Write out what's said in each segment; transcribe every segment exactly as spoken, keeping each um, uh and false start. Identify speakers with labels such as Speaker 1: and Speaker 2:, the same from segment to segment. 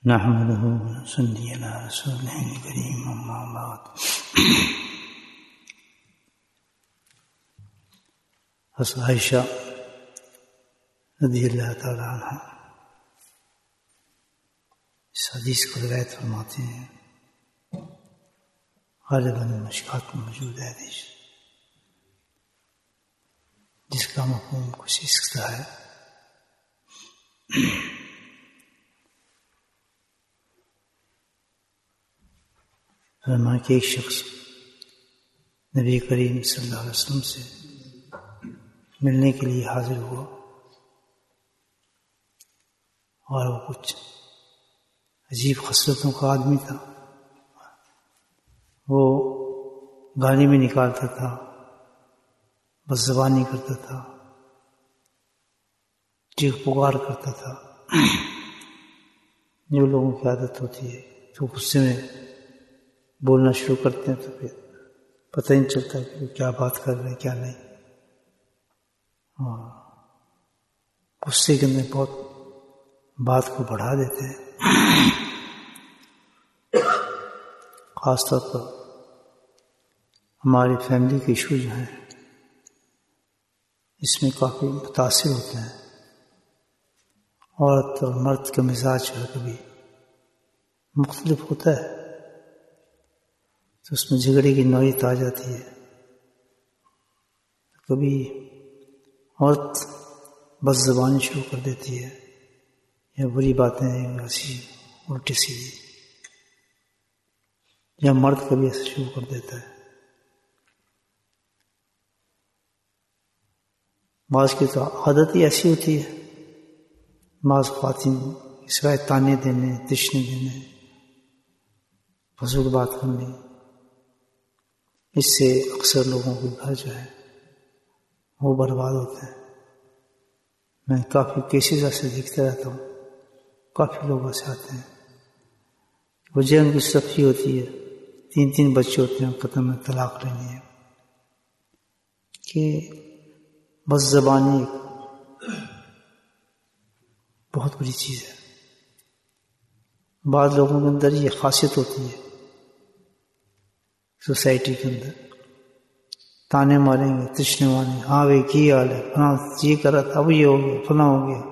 Speaker 1: نحمده ونصلي على رسوله الكريم اما بعد. حضرت عائشہ رضی اللہ تعالی عنہ اس حدیث کو روایت فرماتے ہیں، غالباً مشکات میں موجود ہے حدیث، جس کا مفہوم کچھ اس طرح ہے: فرمایا کہ ایک شخص نبی کریم صلی اللہ علیہ وسلم سے ملنے کے لیے حاضر ہوا، اور وہ کچھ عجیب خصلتوں کا آدمی تھا. وہ گالی میں نکالتا تھا، بد زبانی کرتا تھا، چیخ پکار کرتا تھا، جو لوگوں کی عادت ہوتی ہے. تو غصے میں بولنا شروع کرتے ہیں تو پھر پتہ ہی نہیں چلتا کہ وہ کیا بات کر رہے ہیں کیا نہیں. اور غصے کے اندر بہت بات کو بڑھا دیتے ہیں. خاص طور پر ہماری فیملی کے ایشو جو ہیں اس میں کافی متاثر ہوتے ہیں. عورت اور مرد کا مزاج جو ہے کبھی مختلف ہوتا ہے، تو اس میں جھگڑے کی نوعیت آ جاتی ہے. کبھی عورت بد زبانی شروع کر دیتی ہے یا بری باتیں ایسی الٹی سیدھی، یا مرد کبھی ایسا شروع کر دیتا ہے. بعض کی تو عادت ہی ایسی ہوتی ہے، بعض خواتین سوائے تانے دینے، تشنے دینے، فضول بات کرنے، اس سے اکثر لوگوں کے گھر جو ہے وہ برباد ہوتے ہیں. میں کافی کیسز ایسے دیکھتا رہتا ہوں، کافی لوگ ایسے آتے ہیں. وجہ ان کی صفی ہوتی ہے، تین تین بچے ہوتے ہیں، ختم میں طلاق لینی ہے. کہ بد زبانی بہت بڑی چیز ہے. بعض لوگوں کے اندر یہ خاصیت ہوتی ہے سوسائٹی کے اندر، تانے ماریں گے، تشنے ماریں گے، ہاں بھائی کی حال ہے، فلاں یہ کر رہا تھا، اب یہ ہو گیا، فلاں ہو گیا.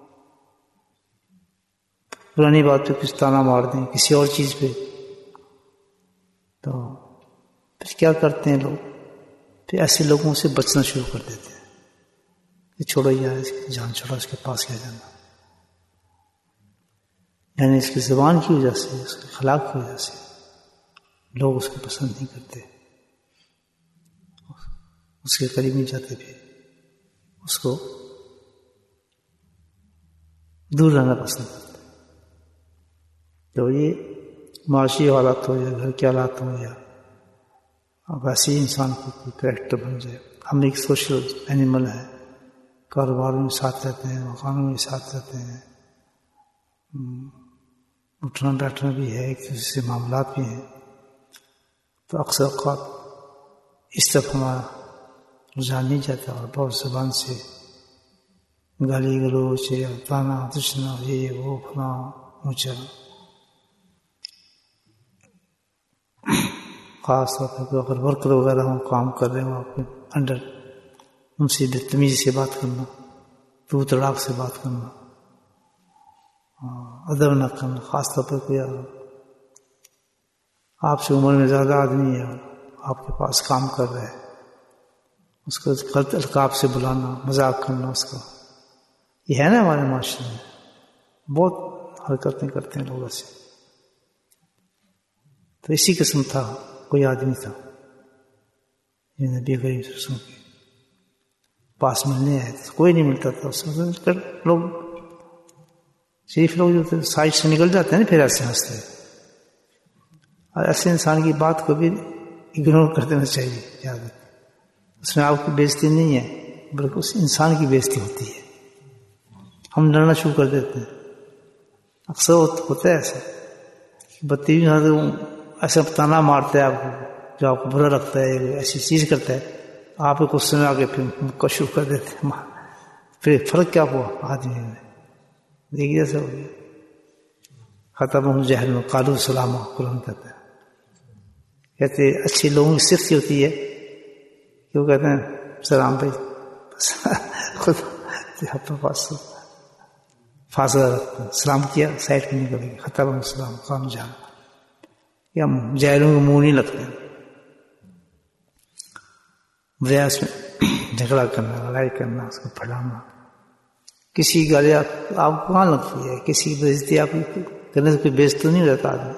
Speaker 1: پرانی بات پہ کچھ تانا مار دیں کسی اور چیز پہ. تو پھر کیا کرتے ہیں لوگ؟ پھر ایسے لوگوں سے بچنا شروع کر دیتے ہیں کہ چھوڑو یار، اس کی جان چھوڑو، اس کے پاس کیا جانا. یعنی اس کی زبان کی وجہ سے، اس کے اخلاق کی وجہ سے لوگ اس کو پسند نہیں کرتے، اس کے قریب نہیں جاتے، پھر اس کو دور رہنا پسند کرتے. تو یہ معاشی حالات ہو یا گھر کے حالات ہو، یا اب ایسے ہی انسان کو کوئی کریکٹر بن جائے. ہم ایک سوشل اینیمل ہے، کاروباروں میں ساتھ رہتے ہیں، مکانوں میں ساتھ رہتے ہیں، اٹھنا بیٹھنا بھی ہے، ایک دوسرے سے معاملات بھی ہیں. تو اکثر اوقات اس طرف ہمارا رجحان نہیں جاتا، اور بہت زبان سے گالی گلوچ یا تانا تشنا، یہ وہ فلاں اونچا. خاص طور پر اگر ورکر وغیرہ ہوں، کام کر رہے ہوں آپ کے انڈر، ان سے بدتمیزی سے بات کرنا، تو تڑاک سے بات کرنا، ادب نہ کرنا. خاص طور پر کوئی آپ سے عمر میں زیادہ آدمی ہے، آپ کے پاس کام کر رہا ہے، اس کو غلط القاب سے بلانا، مذاق کرنا اس کا، یہ ہے نا ہمارے معاشرے میں بہت حرکتیں کرتے ہیں لوگ ایسے. تو اسی قسم تھا کوئی آدمی تھا، یہ نبی کریم صلی اللہ علیہ وسلم کے پاس ملنے آئے تھے. کوئی نہیں ملتا تھا اس میں. لوگ شریف لوگ جو تھے سائڈ سے نکل جاتے ہیں نا، پھر ایسے ہنستے. اور ایسے انسان کی بات کو بھی اگنور کر دینا چاہیے. یاد ہے، اس میں آپ کی بےزتی نہیں ہے، بلکہ اس انسان کی بےزتی ہوتی ہے. ہم ڈرنا شروع کر دیتے ہیں. اکثر ہوتا ہے ایسا، بدتمیز ایسا تانا مارتا ہے آپ کو جو آپ کو برا لگتا ہے، ایسی چیز کرتا ہے، آپ کو غصے میں آ کے پھر مکہ شروع کر دیتے ہیں. پھر فرق کیا ہوا آدمی میں؟ دیکھیے ایسا ہو گیا. ختم جہل میں قالوا سلاما قرآن کہتا ہے. کہتے اچھے لوگوں کی صفت ہوتی ہے کہ وہ کہتے ہیں سلام بھائی خود پاس فاصلہ رکھتے ہیں، سلام کیا سائڈ پہ نکل گئے. ختم السلام قانون جہل یا جاہلوں کو منہ نہیں لگتے. بریاس میں جھگڑا کرنا، لڑائی کرنا، اس کو پھڑانا، کسی کی گالی آپ کو کہاں لگتی ہے؟ کسی کی بےعزتی آپ کرنے سے کوئی بےعزت تو نہیں رہتا آدمی.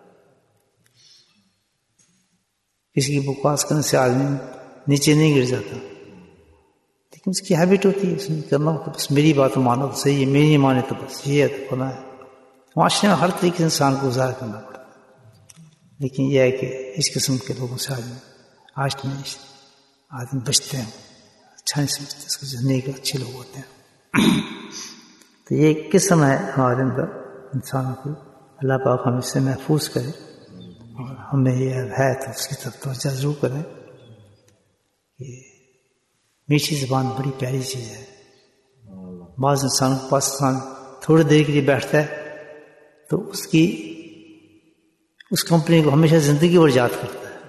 Speaker 1: کسی کی بکواس کرنے سے آدمی نیچے نہیں گر جاتا، لیکن اس کی ہیبٹ ہوتی ہے اس نے کرنا ہوتا. بس میری بات مانو تو صحیح ہے، میری نہیں مانے تو بس یہ ہے تو فلاں ہے. معاشرے میں ہر طریقے سے انسان کو گزار کرنا پڑتا ہے، لیکن یہ ہے کہ اس قسم کے لوگوں سے آدمی آج نہیں آدمی بچتے ہیں، اچھا نہیں سمجھتے اس کو جاننے کے اچھے لوگ ہوتے ہیں. تو یہ ایک قسم ہے ہمارے اندر انسانوں کی. اللہ پاک ہم اس سے محفوظ کرے اور ہمیں یہ ہے تو اس کی طرف توجہ ضرور کریں کہ میٹھی زبان بڑی پیاری چیز ہے. بعض انسانوں کے پاس انسان تھوڑی دیر کے لیے بیٹھتا ہے تو اس کی اس کمپنی کو ہمیشہ زندگی بھر یاد کرتا ہے.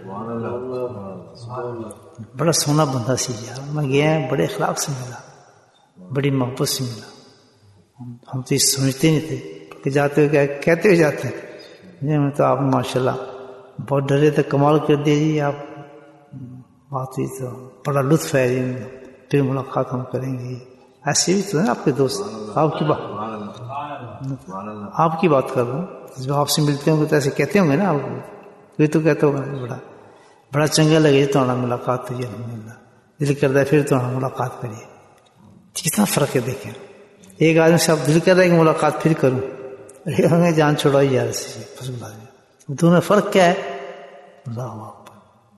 Speaker 1: بڑا سونا بندہ سی یار، میں گیا بڑے اخلاق سے ملا، بڑی محبت سے ملا. ہم تو یہ سمجھتے نہیں تھے کہ جاتے ہوئے کیا کہتے ہوئے جاتے ہیں میں تو آپ ماشاء اللہ بہت ڈرے تھے، کمال کر دیا جی آپ، بات ہوئی تو بڑا لطف ہے جی، پھر ملاقات ہم کریں گے. ایسے بھی تو ہیں آپ کے دوست، آپ کی بات آپ کی بات کر رہا ہوں. جب آپ سے ملتے ہوں گے تو ایسے کہتے ہوں گے نا آپ کو، کوئی تو کہتا ہوگا بڑا بڑا چنگا لگے تو ملاقات ہوئی الحمد للہ، دل کرتا ہے پھر تو ملاقات کریے. کتنا فرق ہے دیکھیں. ایک آدمی سے آپ دل کر رہے ہیں کہ ملاقات پھر کروں، ہمیں جان چھوڑائی یار سے دونوں میں فرق کیا ہے؟ اللہ اکبر.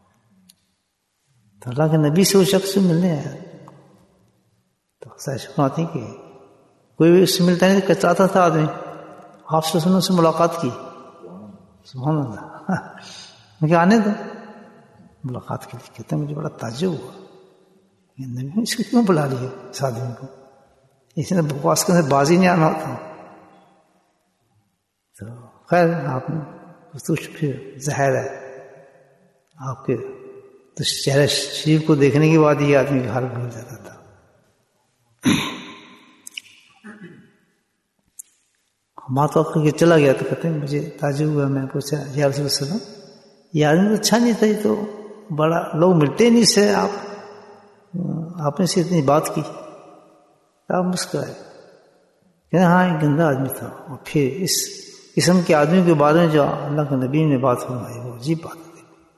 Speaker 1: تو اللہ کے نبی سے وہ شخص سے ملنے آیا تو آتی کہ کوئی بھی اس سے ملتا نہیں تو چاہتا تھا آدمی آپ سے سنوں سے ملاقات کی. سبحان اللہ. میں کہ آنے دو ملاقات کے لیے. کہتے ہیں مجھے بڑا تعجب ہوا نبی اس کو کیوں بلا لیا اس آدمی کو، اس نے بکواس کرنے بازی نہیں آنا ہوتا. تو خیر آپ نے پھر ظاہر ہے آپ کے تو چہرے شریف کو دیکھنے کے بعد یہ آدمی کا حال بھول جاتا تھا. بات وقت کر کے چلا گیا تو کہتے ہیں مجھے تعجب ہوا. میں پوچھا یا رسول اللہ صلی اللہ علیہ وسلم یہ آدمی تو اچھا نہیں تھا، یہ تو بڑا لوگ ملتے نہیں سے آپ آپ نے سے اتنی بات کی. آپ مسکرائے کہتے ہاں ایک گندا آدمی تھا. اور پھر اس قسم کے آدمی کے بارے میں جو اللہ کے نبی نے بات فرمائی وہ عجیب بات ہے.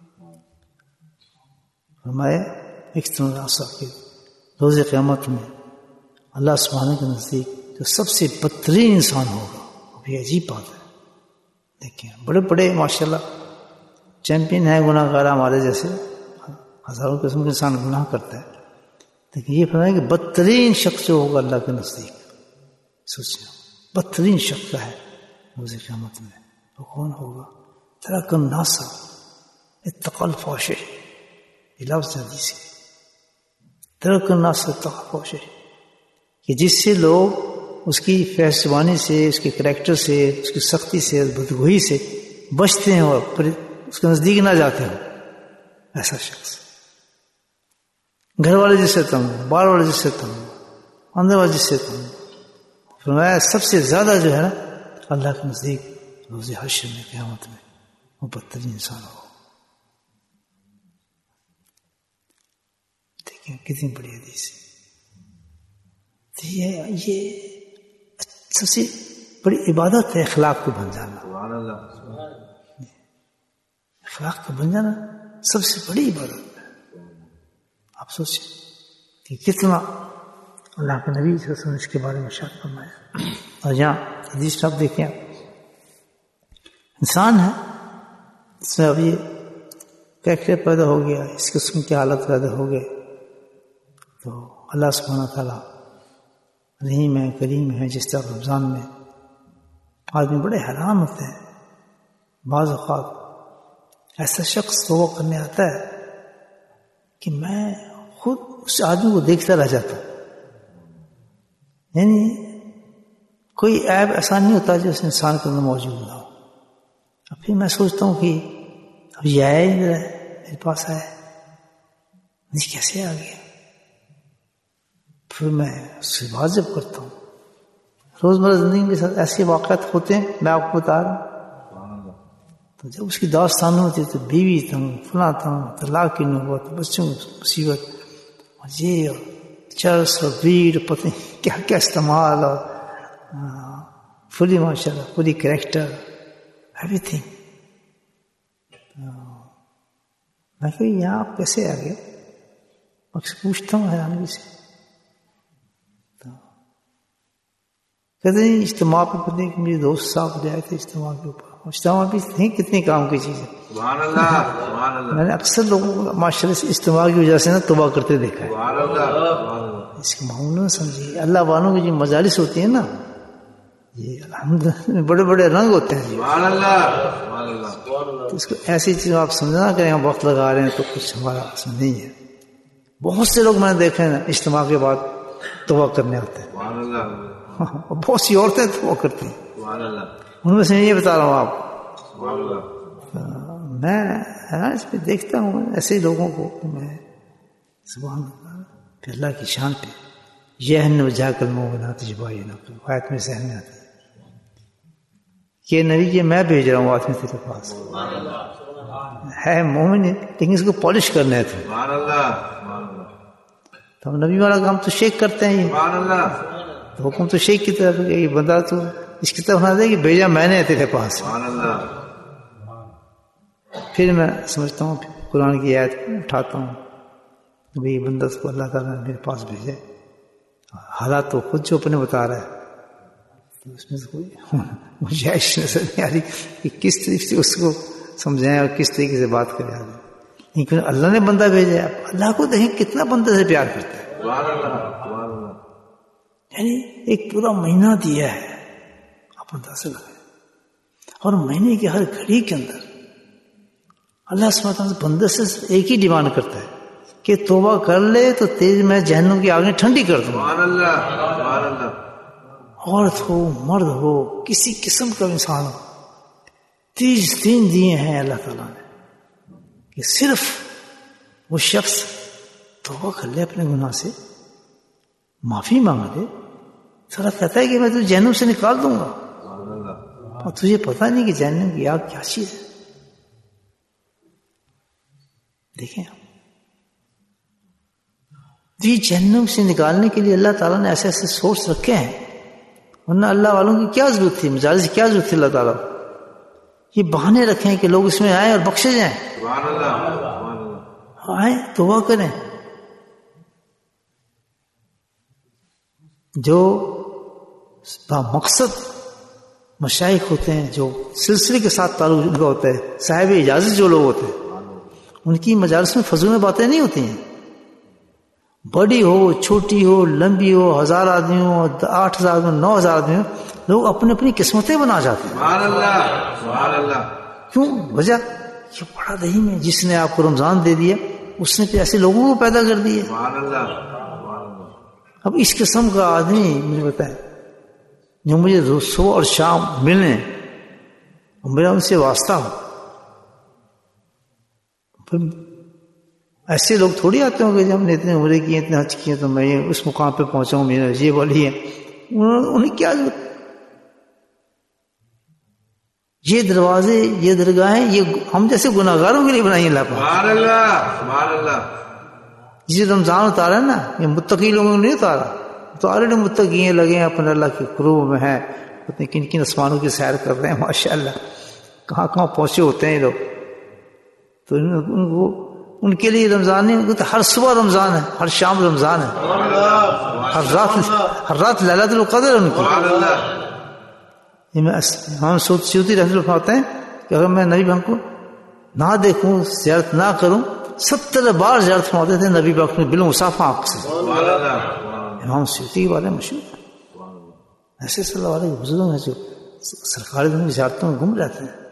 Speaker 1: فرمایا ایک طرح کے روز قیامت میں اللہ سبحانہ کے نزدیک جو سب سے بدترین انسان ہوگا. یہ عجیب بات ہے. دیکھیں بڑے بڑے ماشاءاللہ چیمپئن ہیں گناہ گار ہمارے جیسے، ہزاروں قسم کے انسان گناہ کرتا ہے، لیکن یہ فرمایا کہ بدترین شخص جو ہوگا اللہ کے نزدیک، سوچیں بدترین شخص ہے روز قیامت میں وہ کون ہوگا؟ ترک الناس اتقى الفحش. یہ لفظ حدیث ہے ترک الناس اتقى الفحش، کہ جس سے لوگ اس کی فحش زبانی سے، اس کے کریکٹر سے، اس کی سختی سے، بدگوئی سے بچتے ہیں اور اس کے نزدیک نہ جاتے ہیں. ایسا شخص گھر والے جس سے تنگ، باہر والے جس سے تنگ، اندر والے جس سے تنگ. فرمایا سب سے زیادہ جو ہے نا اللہ کے نزدیک روز حشر میں قیامت میں وہ بدترین انسان ہو. دیکھیں کتنی بڑی حدیث ہے. یہ یہ سب سے بڑی عبادت ہے اخلاق کو بن جانا. اخلاق کو بن جانا سب سے بڑی عبادت ہے. آپ سوچیں کہ کتنا اللہ کے نبی صلی اللہ علیہ وسلم اس کے بارے میں ارشاد فرمایا. اور یہاں حدیث صاحب دیکھیں انسان ہے اس میں اب یہ کریکٹر پیدا ہو گیا، اس قسم کی حالت پیدا ہو گئے تو اللہ سبحانہ تعالیٰ رحیم ہے، کریم ہے. جس طرح رمضان میں آدمی بڑے حیران ہوتے ہیں، بعض اوقات ایسا شخص توبہ کرنے آتا ہے کہ میں خود اس آدمی کو دیکھتا رہ جاتا، یعنی کوئی عیب ایسا نہیں ہوتا جو اس انسان کے اندر موجود نہ ہو. اب پھر میں سوچتا ہوں کہ اب یہ آیا ہی ہے میرے پاس آیا نہیں کیسے آ گیا. پھر میں اس سے بات جب کرتا ہوں روزمرہ زندگی کے ساتھ ایسے واقعات ہوتے ہیں میں آپ کو بتا رہا ہوں. تو جب اس کی داستان ہوتی تو بیوی تھا فلاں تھا طلاق کی نوبت بچوں مصیبت اور یہ اور چرس اور بریڈ پتہ نہیں کیا کیا استعمال اور فلی ماشاء اللہ پوری کریکٹر ایوری تھنگ. میں کہ یہاں آپ کیسے آ گئے اکثر پوچھتا ہوں حیرانگی سے. کہتے ہیں اجتماع پہ پتہ کہ میرے دوست صاحب لے آئے تھے اجتماع کے اوپر. اجتماع بھی نہیں کتنی کام کی چیز ہے.
Speaker 2: سبحان اللہ سبحان اللہ.
Speaker 1: میں نے اکثر لوگوں کو ماشاء اللہ سے اجتماع کی وجہ سے نا توبہ کرتے دیکھا ہے.
Speaker 2: سبحان اللہ سبحان اللہ.
Speaker 1: اس کے معمول سمجھیے اللہ والوں کی جو مجالس ہوتی ہیں نا یہ الحمدللہ بڑے بڑے رنگ ہوتے ہیں.
Speaker 2: سبحان اللہ سبحان اللہ.
Speaker 1: تو اس کو ایسی چیز آپ سمجھنا کریں ہم وقت لگا رہے ہیں تو کچھ ہمارا اصل نہیں ہے. بہت سے لوگ میں نے دیکھے ہیں اجتماع کے بعد توبہ کرنے آتے ہیں.
Speaker 2: سبحان اللہ.
Speaker 1: بہت سی عورتیں توبہ کرتی ہیں.
Speaker 2: سبحان اللہ.
Speaker 1: ان میں سے یہ بتا رہا ہوں آپ.
Speaker 2: سبحان اللہ.
Speaker 1: میں اس پہ دیکھتا ہوں ایسے لوگوں کو میں سبحان اللہ پھر اللہ کی شان پہ یہ ہن وجہ کلموں بنا تجبائی نہ آیت میں ذہن میں آتی کہ نبی یہ میں بھیج رہا ہوں آدمی تیرے پاس ہے مومن لیکن اس کو پالش کرنا ہے.
Speaker 2: سبحان اللہ سبحان اللہ.
Speaker 1: تو ہم نبی والا کام تو شیک کرتے ہیں.
Speaker 2: سبحان اللہ.
Speaker 1: تو حکم تو شیک کی طرف یہ بندہ تو اس کی طرف نہ دے کہ بھیجا میں نے تیرے پاس.
Speaker 2: سبحان اللہ.
Speaker 1: پھر میں سمجھتا ہوں قرآن کی آیت اٹھاتا ہوں کہ بھئی بندہ کو اللہ تعالیٰ نے میرے پاس بھیجے. حالات تو خود جو اپنے بتا رہا ہے تو اس میں سے کوئی گنجائش نظر نہیں آ رہی کہ کس طریقے سے اس کو سمجھائیں اور کس طریقے سے بات کریں. لیکن اللہ نے بندہ بھیجا ہے. اللہ کو دیکھیں کتنا بندے سے پیار کرتا ہے.
Speaker 2: سبحان اللہ سبحان اللہ.
Speaker 1: یعنی ایک پورا مہینہ دیا ہے آپ اندازہ لگائیں اور مہینے کی ہر گھڑی کے اندر اللہ سبحانہ وتعالیٰ بندے سے ایک ہی ڈیمانڈ کرتا ہے کہ توبہ کر لے تو تیز میں جہنم کی آگیں ٹھنڈی کر دوں.
Speaker 2: سبحان اللہ سبحان اللہ.
Speaker 1: عورت ہو مرد ہو کسی قسم کا انسان ہو تیس دن دیے ہیں اللہ تعالیٰ نے کہ صرف وہ شخص توبہ کر لے اپنے گناہ سے معافی مانگ لے. سارا کہتا ہے کہ میں تجھے جہنم سے نکال دوں گا اور تجھے پتہ نہیں کہ جہنم کی آگ کیا چیز ہے. دیکھیں جی جہنم سے نکالنے کے لیے اللہ تعالیٰ نے ایسے ایسے سورس رکھے ہیں ورنہ اللہ والوں کی کیا ضرورت تھی مجالس کی کیا ضرورت تھی. اللہ تعالیٰ یہ بہانے رکھے ہیں کہ لوگ اس میں آئیں اور بخشے جائیں.
Speaker 2: سبحان اللہ سبحان اللہ.
Speaker 1: آئیں توبہ کریں. جو مقصد مشائخ ہوتے ہیں جو سلسلے کے ساتھ تعلق ان کا ہوتا ہے صاحب اجازت جو لوگ ہوتے ہیں ان کی مجالس میں فضول میں باتیں نہیں ہوتی ہیں. بڑی ہو چھوٹی ہو لمبی ہو ہزار آدمی ہو آٹھ ہزار آدمی نو ہزار آدمی ہو لوگ اپنی اپنی قسمتیں بنا جاتے ہیں.
Speaker 2: سبحان اللہ سبحان اللہ.
Speaker 1: کیوں وجہ یہ بڑا رحیم ہے جس نے آپ کو رمضان دے دیا اس نے پھر ایسے لوگوں کو پیدا کر دیا.
Speaker 2: سبحان اللہ سبحان اللہ.
Speaker 1: اب اس قسم کا آدمی مجھے بتائیں جو مجھے صبح اور شام ملیں اور میرا ان سے واسطہ ہو پھر ایسے لوگ تھوڑی آتے ہوں گے جب ہم نے اتنے عمرے کیے اتنے حج کیے تو میں اس مقام پہ پہنچا ہوں میرا یہ والی ہے. انہیں کیا ضرورت یہ دروازے یہ درگاہیں یہ ہم جیسے گناہ گاروں کے لیے بنائی اللہ پاک.
Speaker 2: سبحان اللہ سبحان اللہ.
Speaker 1: جسے رمضان اتارا نا یہ متقی لوگوں نے نہیں اتارا تو آلریڈی متقی لگے ہیں اپنے اللہ کے قرب میں ہیں پتہ کن کن آسمانوں کی سیر کر رہے ہیں ماشاء اللہ کہاں کہاں پہنچے ہوتے ہیں لوگ. تو ان کو ان کے لیے رمضان نہیں ان کو تو ہر صبح رمضان ہے ہر شام رمضان ہے ہر رات ہر رات لیلۃ القدر ان کی. ہم سیوطی رحمۃ اللہ فرماتے ہیں کہ اگر میں نبی پاک کو نہ دیکھوں زیارت نہ کروں ستر بار زیارت فرماتے تھے نبی پاک میں بالمصافحہ آنکھ سے. امام سیوطی کے بارے میں مشہور ایسے صلی اللہ علیہ بزرگ ہیں جو سرکاری دن کی زیارتوں میں گم رہتے ہیں.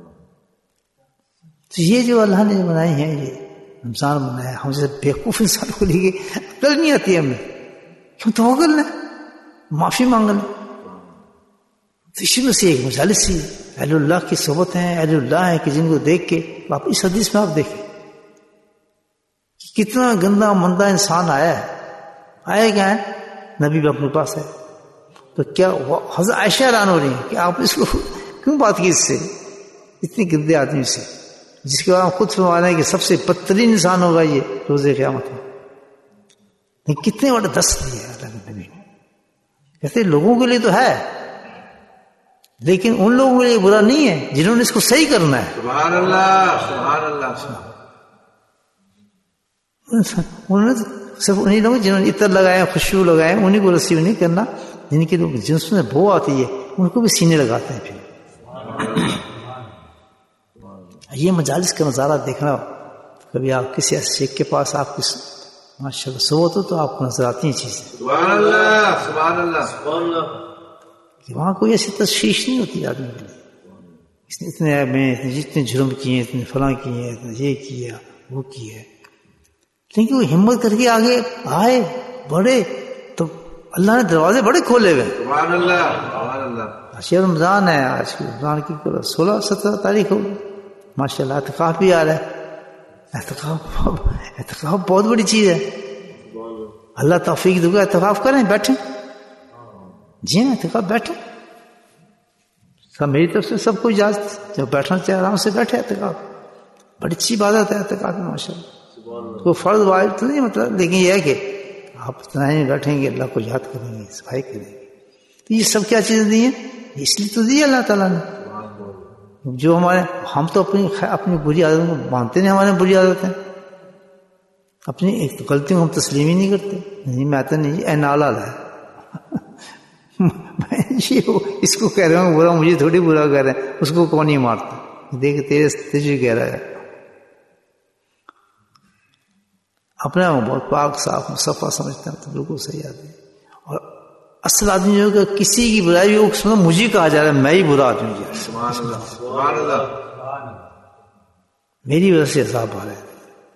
Speaker 1: تو یہ جو اللہ نے بنائی ہیں یہ رمضان بنایا ہم جیسے بیوقوف انسان کو لے کے عقل نہیں آتی ہمیں کیوں تو کر لیں معافی مانگ لیں تو اسی میں سے ایک مجالس سی اہل اللہ کی صحبت ہیں، اہل اللہ ہیں کہ جن کو دیکھ کے آپ اس حدیث میں آپ دیکھیں کتنا گندا مندہ انسان آیا ہے، آیا کیا ہے نبی بھی اپنے پاس ہے، تو کیا حضرت عائشہ حیران ہو رہی ہیں کہ آپ اس کو کیوں بات کی اس سے، اتنے گندے آدمی سے، جس کے بعد ہم خود فرما رہے ہیں کہ سب سے بدترین انسان ہوگا یہ روز قیامت میں، کتنے بڑے دست دیے اللہ کے نبی نے، کہتے لوگوں کے لیے تو ہے لیکن ان لوگوں کے لیے برا نہیں ہے جنہوں نے اس کو صحیح کرنا ہے.
Speaker 2: سبحان اللہ سبحان اللہ.
Speaker 1: انہوں نے صرف انہیں لوگ جنہوں نے عطر لگائے خوشبو لگائے انہیں کو رسیو نہیں کرنا، جن کے لوگ جنس میں بو آتی ہے ان کو بھی سینے لگاتے ہیں. پھر یہ مجالس کا نظارہ دیکھنا، کبھی آپ کسی ایسے شیخ کے پاس آپ کی ماشاء اللہ صحبت ہو تو آپ کو نظر آتی ہیں چیزیں.
Speaker 2: سبحان اللہ سبحان اللہ سبحان اللہ.
Speaker 1: کہ وہاں کوئی ایسی تشویش نہیں ہوتی آدمی کے لیے، اس نے اتنے میں اتنے جتنے جرم کیے اتنے فلاں کیے اتنے یہ کیا وہ کیا، لیکن وہ ہمت کر کے آگے آئے بڑھے تو اللہ نے دروازے بڑے کھولے ہوئے.
Speaker 2: سبحان اللہ سبحان اللہ.
Speaker 1: آج رمضان ہے، آج کی رمضان کی سولہ سترہ تاریخ ہوگی ماشاء اللہ. اعتکاف بھی آ رہا ہے، اعتکاف اعتکاف بہت بڑی چیز ہے. اللہ توفیق دے گا اعتکاف کریں، بیٹھیں. جی ہاں اعتکاف بیٹھیں، سب میری طرف سے سب کو اجازت، جب بیٹھنا چاہے آرام سے بیٹھے. اعتکاف بڑی اچھی عبادت ہے اعتکاف میں ماشاء اللہ. کوئی فرض واجب تو نہیں مطلب، لیکن یہ ہے کہ آپ اتنا ہی بیٹھیں گے اللہ کو یاد کریں گے، صفائی کریں گے. تو یہ سب کیا چیزیں دی ہیں، اس لیے تو دی اللہ تعالیٰ نے. جو ہمارے ہم تو اپنی اپنی بری عادتوں کو مانتے نہیں، ہمارے بری عادت ہیں اپنی ایک تو غلطی کو ہم تسلیم ہی نہیں کرتے. نہیں میں آتا نہیں اے نالا ہے اس کو کہہ رہا ہوں برا، مجھے تھوڑی برا کہہ رہے ہیں، اس کو کون نہیں مارتا، دیکھ تیرے تجھے کہہ رہا ہے. اپنے بہت پاک صاف مصفا سمجھتے ہیں تو بالکل صحیح آدمی. اور اصل آدمی جو ہے کہ کسی کی برائی ہو اس میں مجھے کہا جا رہا ہے میں ہی برا آدمی جا
Speaker 2: سبحان اللہ سبحان اللہ.
Speaker 1: میری وجہ سے عذاب آ رہا ہے.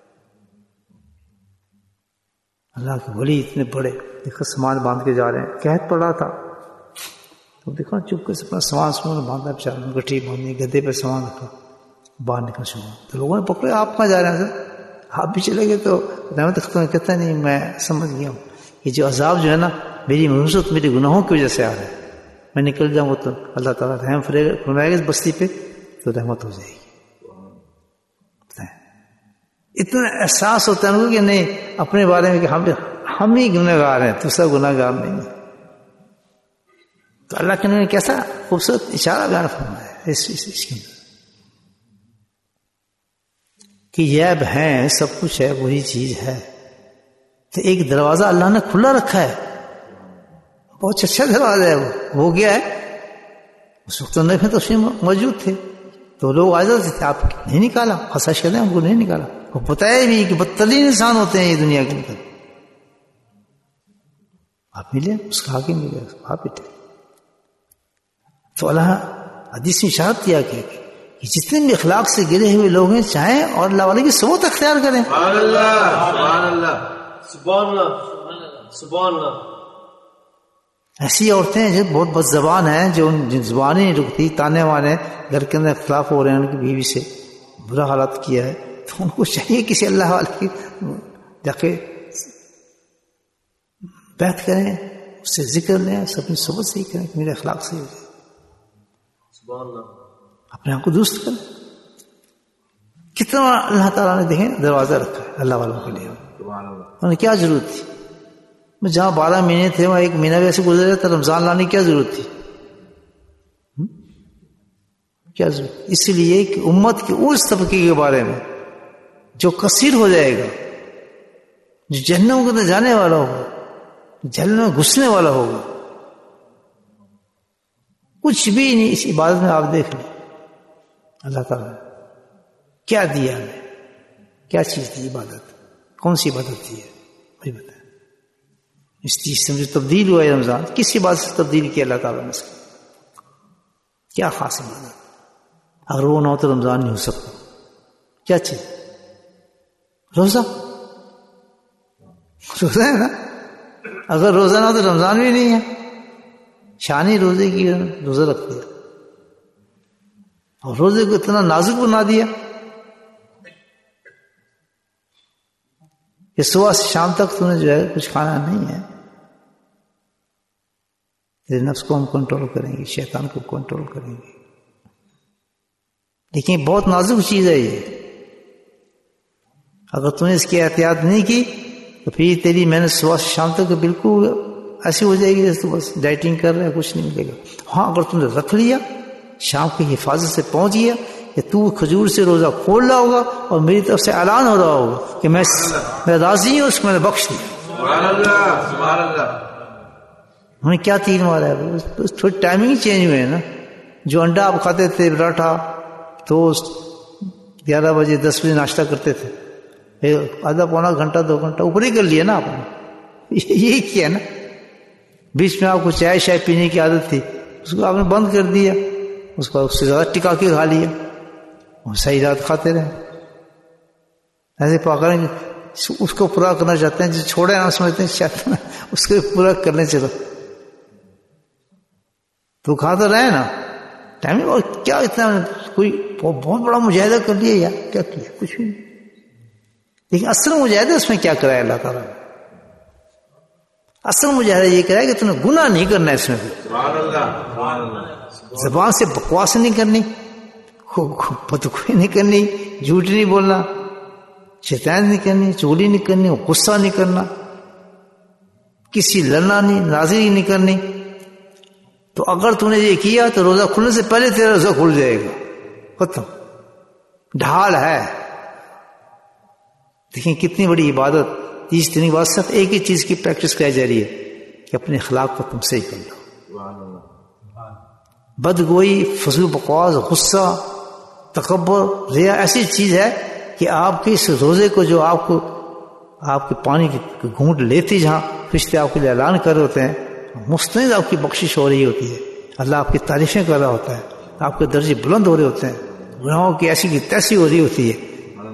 Speaker 1: اللہ کے ولی اتنے بڑے دیکھو سامان باندھ کے جا رہے ہیں، قحط پڑ رہا تھا تو دیکھو چپ کے سے اپنا سامان سامان باندھا بچارا، گٹھی باندھی گدے پہ سامان رکھا، باہر نکل شروع. تو لوگوں نے پکڑے آپ کہاں جا رہے ہیں سر، آپ بھی چلے گئے. تو رحمت ختم کہتا نہیں میں سمجھ گیا ہوں کہ جو عذاب جو ہے نا میری مصیبت میرے گناہوں کی وجہ سے آ رہا ہے، میں نکل جاؤں گا تو اللہ تعالیٰ رحم فرمائے گا اس بستی پہ تو رحمت ہو جائے گی. اتنا احساس ہوتا ہے کہ نہیں اپنے بارے میں کہ ہم ہم ہی گناہ گار ہیں، دوسرا گناہ گار نہیں ہے. تو اللہ کے نے کیسا خوبصورت اشارہ بیان فرمایا ہے اس اس کے اندر کہ یہ اب ہے سب کچھ ہے وہی چیز ہے. تو ایک دروازہ اللہ نے کھلا رکھا ہے، بہت اچھا دروازہ ہے. وہ وہ گیا ہے اس وقت نہیں تو اس میں موجود تھے تو لوگ آ جاتے تھے، آپ نہیں نکالا، خسائش کرتے ہیں ہم کو نہیں نکالا. وہ بتایا بھی کہ بدترین انسان ہوتے ہیں یہ دنیا کے اندر. آپ ملے اس کا آگے ملے آپ بیٹھے. تو اللہ حدیث میں اشارت کیا کہ جتنے بھی اخلاق سے گرے ہوئے لوگ ہیں چاہیں اور اللہ والے کی صحبت اختیار کریں.
Speaker 2: سبحان اللہ سبحان اللہ
Speaker 3: سبحان اللہ سبحان اللہ.
Speaker 1: ایسی عورتیں جو بہت بد زبان ہیں، جو جن زبانیں نہیں رکتی، تانے وانے گھر کے اندر اختلاف ہو رہے ہیں، ان کی بیوی سے برا حالات کیا ہے، تو ان کو چاہیے کسی اللہ والے کی جا کے بیعت کریں، اس سے ذکر لیں، سب اپنی صحبت سے ہی کریں کہ میرے اخلاق سے ہو جائے.
Speaker 3: سبحان اللہ.
Speaker 1: اپنے آپ کو درست کریں. کتنا اللہ تعالیٰ نے دیکھیں دروازہ رکھا ہے اللہ والوں کے لیے. انہیں کیا ضرورت تھی، جہاں بارہ مہینے تھے وہاں ایک مہینہ ویسے گزرے تھا، رمضان لانے کی کیا ضرورت تھی؟ کیا ضرورت؟ اس لیے کہ امت کے اس طبقے کے بارے میں جو کثیر ہو جائے گا، جو جہنم کے اندر جانے والا ہوگا، جہنم میں گھسنے والا ہوگا، کچھ بھی نہیں. اس عبادت میں آپ دیکھ لیں اللہ تعالیٰ نے کیا دیا ہمیں، کیا چیز دی عبادت، کون سی عبادت دی ہے مجھے بتائیں. اس چیز سے مجھے تبدیل ہوا ہے رمضان، کس بات سے تبدیل کیا اللہ تعالیٰ نے اس کو، کیا خاص عبادت؟ اگر وہ نہ ہو تو رمضان نہیں ہو سکتا. کیا چیز؟ روزہ. روزہ ہے نا، اگر روزہ نہ ہو تو رمضان بھی نہیں ہے. شانی روزے کی روزہ رکھ دیا اور روزے کو اتنا نازک بنا دیا کہ صبح سے شام تک تو نے جو ہے کچھ کھانا نہیں ہے. تیرے نفس کو ہم کنٹرول کریں گے، شیطان کو کنٹرول کریں گے. لیکن بہت نازک چیز ہے یہ. اگر تم نے اس کی احتیاط نہیں کی تو پھر تیری محنت صبح سے شام تک بالکل ایسی ہو جائے گی جیسے تو بس ڈائٹنگ کر رہے ہیں، کچھ نہیں ملے گا. ہاں اگر تم نے رکھ لیا، شام کی حفاظت سے پہنچ گیا کہ تو کھجور سے روزہ کھول رہا ہوگا اور میری طرف سے اعلان ہو رہا ہوگا کہ میں میں راضی ہوں، اس کو میں نے بخش دیا.
Speaker 2: سبحان اللہ سبحان اللہ.
Speaker 1: ہم نے کیا تیر مارا ہے؟ تھوڑی ٹائمنگ چینج ہوئے ہے نا. جو انڈا آپ کھاتے تھے پراٹھا تو گیارہ بجے دس بجے ناشتہ کرتے تھے، آدھا پونا گھنٹہ دو گھنٹہ اوپر ہی کر لیا نا آپ نے. یہی کیا نا. بیچ میں آپ کو چائے شائے پینے کی عادت تھی، اس کو آپ نے بند کر دیا، اس کو اس سے زیادہ ٹکا کے کھا لیا، اور صحیح رات کھاتے رہے. ایسے پاکریں اس کو پورا کرنا چاہتے ہیں، جو چھوڑے نا سمجھتے ہیں شاید اس کو پورا کرنے چلو تو کھا تو رہے نا ٹائم. اور کیا اتنا کوئی بہت بڑا مجاہدہ کر لیا یا کیا کیا؟ کچھ بھی نہیں. لیکن اصل مجاہدہ اس میں کیا کرایا اللہ تعالیٰ نے؟ اصل مجاہدہ یہ کرایا کہ تم نے گناہ نہیں کرنا ہے. اس میں
Speaker 2: سبحان اللہ سبحان اللہ.
Speaker 1: زبان سے بکواس نہیں کرنی، بدگوئی نہیں کرنی، جھوٹ نہیں بولنا، شیطان نہیں کرنی، چغلی نہیں کرنی، غصہ نہیں کرنا، کسی لڑنا نہیں، ناراضگی نہیں کرنی. تو اگر تم نے یہ کیا تو روزہ کھلنے سے پہلے تیرا روزہ کھل جائے گا. ختم. ڈھال ہے. دیکھیں کتنی بڑی عبادت. تیس دن کے بعد صرف ایک ہی چیز کی پریکٹس کرائی جا رہی ہے کہ اپنے اخلاق کو تم صحیح کر لو.
Speaker 2: سبحان اللہ.
Speaker 1: بدگوئی، فضول بکواس، غصہ، تکبر، ریا ایسی چیز ہے کہ آپ کے اس روزے کو جو آپ کو آپ کے پانی کی گھونٹ لیتے جہاں فرشتے آپ کے لیے اعلان کر رہے ہوتے ہیں، مستند آپ کی بخشش ہو رہی ہوتی ہے، اللہ آپ کی تعریفیں کر رہا ہوتا ہے، آپ کے درجے بلند ہو رہے ہوتے ہیں، گناہوں کی ایسی کی تیسی ہو رہی ہوتی ہے.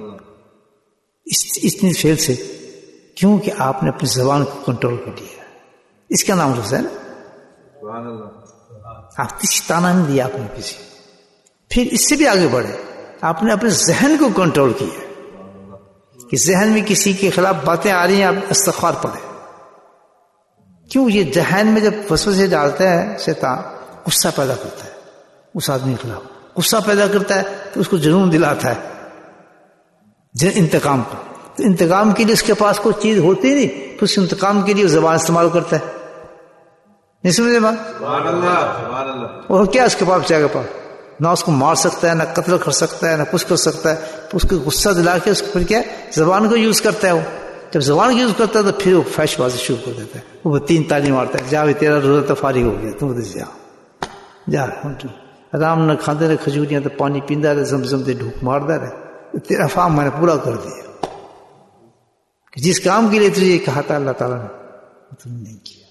Speaker 1: اتنی فیل سے کیوں کہ آپ نے اپنی زبان کو کنٹرول کر لیا. اس کا نام روزہ ہے نا.
Speaker 2: سبحان اللہ.
Speaker 1: آپ کسی تانا نہیں دیا آپ نے کسی. پھر اس سے بھی آگے بڑھے، آپ نے اپنے ذہن کو کنٹرول کیا کہ ذہن میں کسی کے خلاف باتیں آ رہی ہیں، آپ استغفار پڑھیں. کیوں؟ یہ ذہن میں جب وسوسے ڈالتا ہے شیطان، غصہ پیدا کرتا ہے اس آدمی کے خلاف. غصہ پیدا کرتا ہے تو اس کو جنون دلاتا ہے انتقام کا. تو انتقام کے لیے اس کے پاس کوئی چیز ہوتی نہیں، تو اس انتقام کے لیے زبان استعمال کرتا ہے. نہیں سمجھے بات؟
Speaker 2: سبحان اللہ سبحان اللہ.
Speaker 1: اور کیا اس کے پاس چاہے پاس نہ اس کو مار سکتا ہے، نہ قتل کر سکتا ہے، نہ کچھ کر سکتا ہے. تو اس کو غصہ دلا کے اس کو پھر کیا زبان کو یوز کرتا ہے. وہ جب زبان کو یوز کرتا ہے تو پھر وہ فحش بازی شروع کر دیتا ہے. وہ تین تالی مارتا ہے، جا بھی تیرا روزہ تو فارغ ہو گیا، تم جا جا آرام نہ کھاتے رہے کھجوریاں، تو پانی پیندا رہے، زمزم سے ڈھوک مارتا رہے. تیرا فام میں نے پورا کر دیا. جس کام کے لیے تجھے یہ کہا تھا اللہ تعالیٰ نے تم نے نہیں کیا.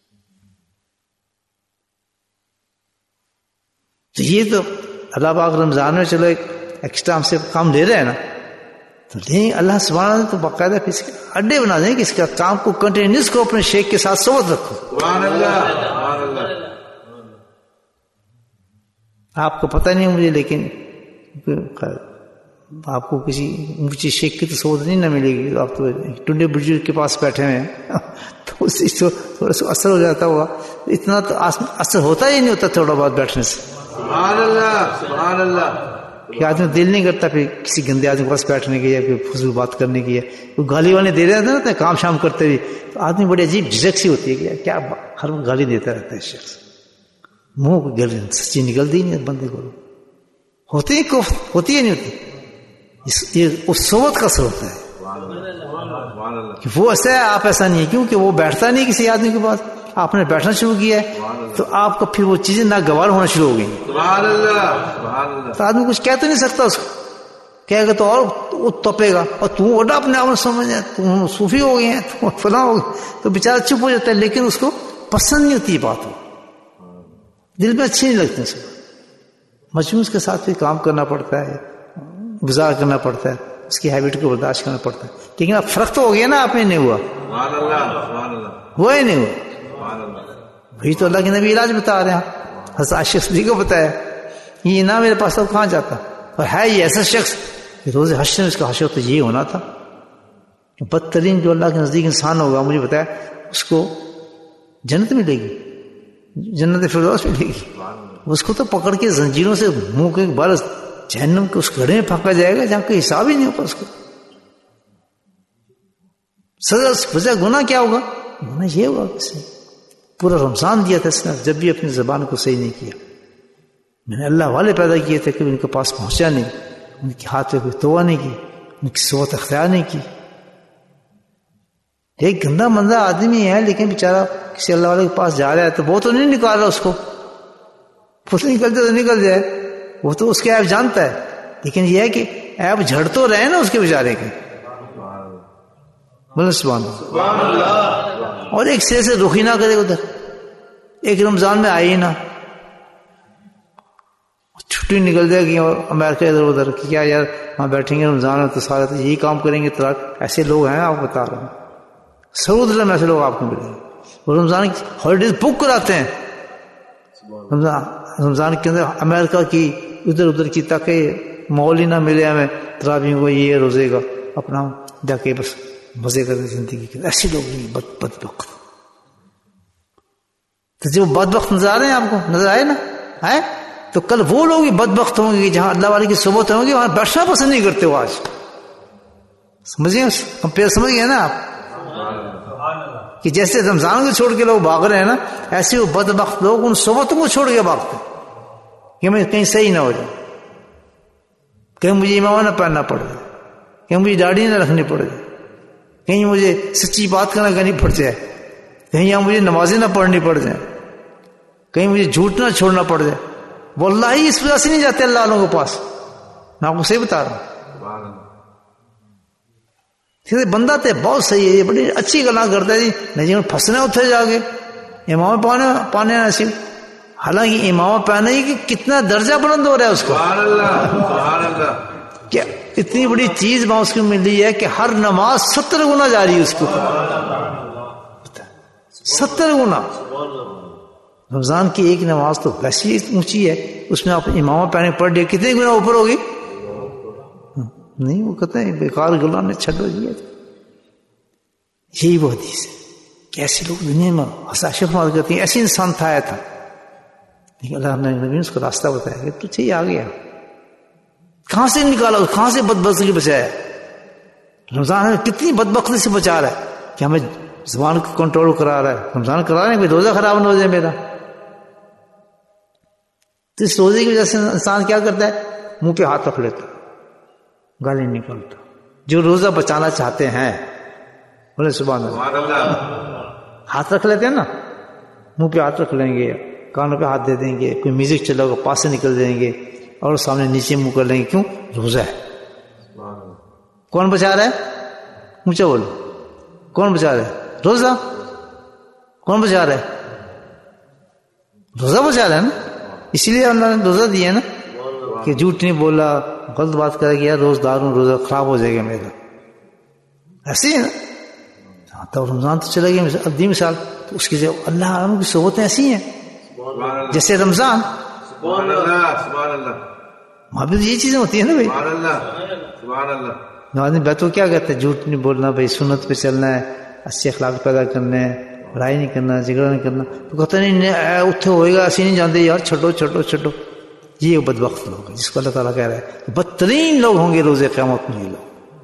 Speaker 1: تو یہ تو اللہ پاک رمضان میں چلو ایک ایکسٹرا ہم سے کام لے رہے ہیں نا، تو لیں اللہ سبحانہ تو باقاعدہ پھر اس کے اڈے بنا دیں کہ اس کا کام کو کنٹینیوس کو اپنے شیخ کے ساتھ صحبت رکھو.
Speaker 2: سبحان اللہ سبحان اللہ.
Speaker 1: آپ کو پتہ نہیں مجھے، لیکن آپ کو کسی اونچی شیخ کی تو صحبت نہیں نہ ملے گی. آپ تو ٹنڈے بزرگ کے پاس بیٹھے ہوئے ہیں تو اس سے تھوڑا سا اثر ہو جاتا ہوگا. اتنا تو اثر ہوتا ہی نہیں ہوتا تھوڑا بہت بیٹھنے سے.
Speaker 2: سبحان اللہ سبحان اللہ.
Speaker 1: کہ آدمی دل نہیں کرتا پھر کسی گندے آدمی کے پاس بیٹھنے کی یا کوئی فضول بات کرنے کی ہے. وہ گالی والی دے رہے تھے نا کام شام کرتے ہوئے، تو آدمی بڑی عجیب جھجک سی ہوتی ہے کہ کیا ہر وقت گالی دیتا رہتا ہے شخص. منہ کو گل سچی نکلتی نہیں بندے کو. ہوتی ہی کوفت ہوتی ہے نہیں ہوتی. یہ اس صحبت کا اثر ہوتا ہے کہ وہ ایسا ہے، آپ ایسا نہیں ہے. کیونکہ وہ بیٹھتا نہیں کسی آدمی کے پاس، آپ نے بیٹھنا شروع کیا ہے تو آپ کو پھر وہ چیزیں ناگوار ہونا شروع ہو گئی.
Speaker 2: سبحان اللہ سبحان اللہ.
Speaker 1: تو آدمی کچھ کہہ تو نہیں سکتا اس کو، کہے گا تو اور تپے گا، اور تو وڈا اپنے آپ میں سمجھ ہے تم صوفی ہو گئے ہیں، تم فلاں ہو گئے، تو بیچارہ چپ ہو جاتا ہے. لیکن اس کو پسند نہیں ہوتی یہ بات، دل میں اچھی نہیں لگتی. اس کو مجموع کے ساتھ بھی کام کرنا پڑتا ہے، گزار کرنا پڑتا ہے، اس کی ہیبٹ کو برداشت کرنا پڑتا ہے. لیکن اب فرق تو ہو گیا نا، آپ میں نہیں ہوا،
Speaker 2: سبحان اللہ سبحان اللہ.
Speaker 1: ہوا ہی نہیں ہوا.
Speaker 2: سبحان اللہ.
Speaker 1: وہی تو اللہ کے نبی علاج بتا رہے ہیں، حضرت عائشہ صدیقہ کو بتایا یہ نہ میرے پاس تو کہاں جاتا، اور ہے یہ ایسا شخص کہ روز حشر میں اس کا حشر تو یہ ہونا تھا، بدترین جو اللہ کے نزدیک انسان ہوگا مجھے بتایا اس کو جنت ملے گی، جنت فردوس ملے گی، اس کو تو پکڑ کے زنجیروں سے منہ کے بال جہنم کے اس گڑھے میں پھینکا جائے گا جہاں کوئی حساب ہی نہیں ہوگا، اس کو سزا وجہ گناہ کیا ہوگا، گناہ یہ ہوگا کسی پورا رمضان دیا تھا اس نے جب بھی اپنی زبان کو صحیح نہیں کیا، میں نے اللہ والے پیدا کیے تھے کہ ان کے پاس پہنچا نہیں، ان کے ہاتھ پہ کوئی توبہ نہیں کی، ان کی صحبت اختیار نہیں کی، ایک گندا مندہ آدمی ہے لیکن بیچارہ کسی اللہ والے کے پاس جا رہا ہے تو وہ تو نہیں نکال رہا اس کو، خود نکلتے تو نکل جائے، وہ تو اس کے عیب جانتا ہے، لیکن یہ ہے کہ عیب جھڑ تو رہے نا اس کے بیچارے کے، بولے سبحان اللہ، اور ایک سرے سے رخ ہی نہ کرے ادھر، ایک رمضان میں آئے ہی نہ، چھٹی نکل جائے گی اور امریکہ ادھر ادھر کہ کیا یار وہاں بیٹھیں گے رمضان میں تو سارے تو یہی کام کریں گے، طلاق ایسے لوگ ہیں آپ بتا رہے ہیں، سعود میں ایسے لوگ آپ کو ملیں گے، وہ رمضان کی ہالیڈیز بک کراتے ہیں، رمضان رمضان کے اندر امریکہ کی ادھر ادھر کی تاکہ ماحول ہی نہ ملے ہمیں تراویح کو یہ روزے کا اپنا جا کے بس مزے کرتے زندگی کے، ایسے لوگ نہیں بد بدبخت، تو جو بدبخت نظر آ رہے ہیں آپ کو نظر آئے نا آئے تو کل وہ لوگ بھی بدبخت ہوں گے جہاں اللہ والے کی صحبت ہوں گی وہاں بیٹھنا پسند نہیں کرتے، وہ آج سمجھیں کمپیئر سمجھ گئے نا آپ کہ جیسے رمضان کو چھوڑ کے لوگ بھاگ رہے ہیں نا ایسے وہ بدبخت لوگ ان صحبتوں کو چھوڑ کے بھاگتے کہ میں کہیں صحیح نہ ہو جائے، کہیں مجھے امامہ نہ پہننا پڑ جائے، کہیں مجھے داڑھی نہ رکھنی پڑ جائے، کہیں مجھے سچی بات کرنا کرنی پڑ جائے، کہیں یہاں مجھے نمازیں نہ پڑھنی پڑ جائیں، کہیں مجھے جھوٹ نہ چھوڑنا پڑ جائے، واللہ ہی اس وجہ سے نہیں جاتے اللہ والوں کے پاس، میں آپ کو صحیح بتا رہا ہوں، بندہ تو بہت صحیح ہے، یہ بڑی اچھی گلاں کرتا ہے جی نہیں پھنسنا اتنے جا کے امامہ پانے پانے نصیب، حالانکہ امامہ پانے کہ کتنا درجہ بلند ہو رہا ہے اس کو،
Speaker 2: سبحان اللہ سبحان اللہ،
Speaker 1: کیا اتنی بڑی چیز وہاں اس کو مل رہی ہے کہ ہر نماز ستر گنا جاری ہے اس کو، ستر گنا، رمضان کی ایک نماز تو ویسی اونچی ہے اس میں آپ امامہ پہنے پڑھ لیا کتنے گنا اوپر ہوگی، نہیں وہ کہتے ہیں بیکار گلا نے چھڈو دیا، یہی وہ حدیث ہے کہ ایسے لوگ دنیا میں حساشف مار کرتے ہیں، ایسے انسان تھا آیا تھا لیکن اللہ نے نبی اس کو راستہ بتایا کہ تو صحیح آ گیا، کہاں سے نکالا، کہاں سے بدبختی بچایا، رمضان ہمیں کتنی بدبختی سے بچا رہا ہے کہ ہمیں زبان کو کنٹرول کرا رہا ہے، رمضان کرا رہے ہیں کہ روزہ خراب نہ ہو جائے میرا، تو اس روزے کی وجہ سے انسان کیا کرتا ہے منہ پہ ہاتھ رکھ لیتا، گالی نکلتا، جو روزہ بچانا چاہتے ہیں بولے سبحان اللہ، ہاتھ رکھ لیتے ہیں نا، منہ پہ ہاتھ رکھ لیں گے، کانوں پہ ہاتھ دے دیں گے، کوئی میوزک چلا ہوگا پاس سے نکل جائیں گے اور سامنے نیچے منہ کر لیں گے، کیوں روزہ ہے، کون بچا رہا ہے اونچا بولو، کون بچا رہا ہے روزہ، کون بچا رہا ہے روزہ بچا رہا ہے نا، اسی لیے اللہ نے روزہ دیا نا کہ جھوٹ نہیں بولا، غلط بات کرے گا، روز دار ہوں روزہ خراب ہو جائے گا میرا، ایسے ہی نا، تو رمضان تو چلے گیا ابدی مثال، تو اس کی جو اللہ عالم کی صحبتیں ایسی ہیں جیسے رمضان،
Speaker 2: سبحان اللہ سبحان اللہ،
Speaker 1: وہاں پہ یہ چیزیں ہوتی ہیں نا بھائی،
Speaker 2: سبحان اللہ سبحان اللہ،
Speaker 1: آدمی بیٹھو کیا کہتے ہیں جھوٹ نہیں بولنا بھائی، سنت پہ چلنا ہے، اچھے اخلاق پیدا کرنے ہیں، لڑائی نہیں کرنا، جھگڑا نہیں کرنا، تو کہتے نہیں اتنے ہوئے گا ایسے نہیں جانتے یار، چھٹو چھٹو چھٹو، یہ بدبخت لوگ ہیں جس کو اللہ تعالیٰ کہہ رہا ہے بدترین لوگ ہوں گے روز قیامت میں، یہ لوگ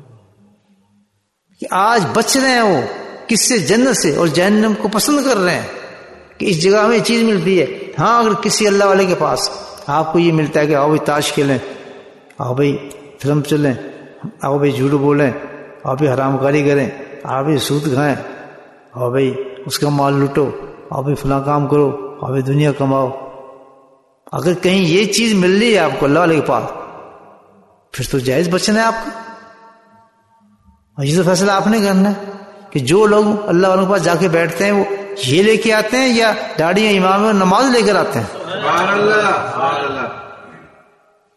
Speaker 1: کہ آج بچ رہے ہیں وہ کس سے، جنت سے، اور جہنم کو پسند کر رہے ہیں کہ اس جگہ ہمیں چیز ملتی ہے، ہاں اگر کسی اللہ والے کے پاس آپ کو یہ ملتا ہے کہ آؤ بھائی تاش کھیلیں، آؤ بھائی فلم چلیں، آؤ بھائی جھوٹ بولیں، آؤ بھائی حرام کاری کریں، آؤ بھائی سود کھائیں، آؤ بھائی اس کا مال لوٹو، آؤ بھائی فلاں کام کرو، آؤ بھائی دنیا کماؤ، اگر کہیں یہ چیز مل رہی ہے آپ کو اللہ والے کے پاس پھر تو جائز بچنا ہے آپ کو، اور یہ تو فیصلہ آپ نے کرنا ہے کہ جو لوگ اللہ والوں کے پاس جا کے بیٹھتے ہیں وہ یہ لے کے آتے ہیں یا داڑھی یا امام اور نماز لے کر آتے ہیں،
Speaker 2: سبحان اللہ سبحان اللہ،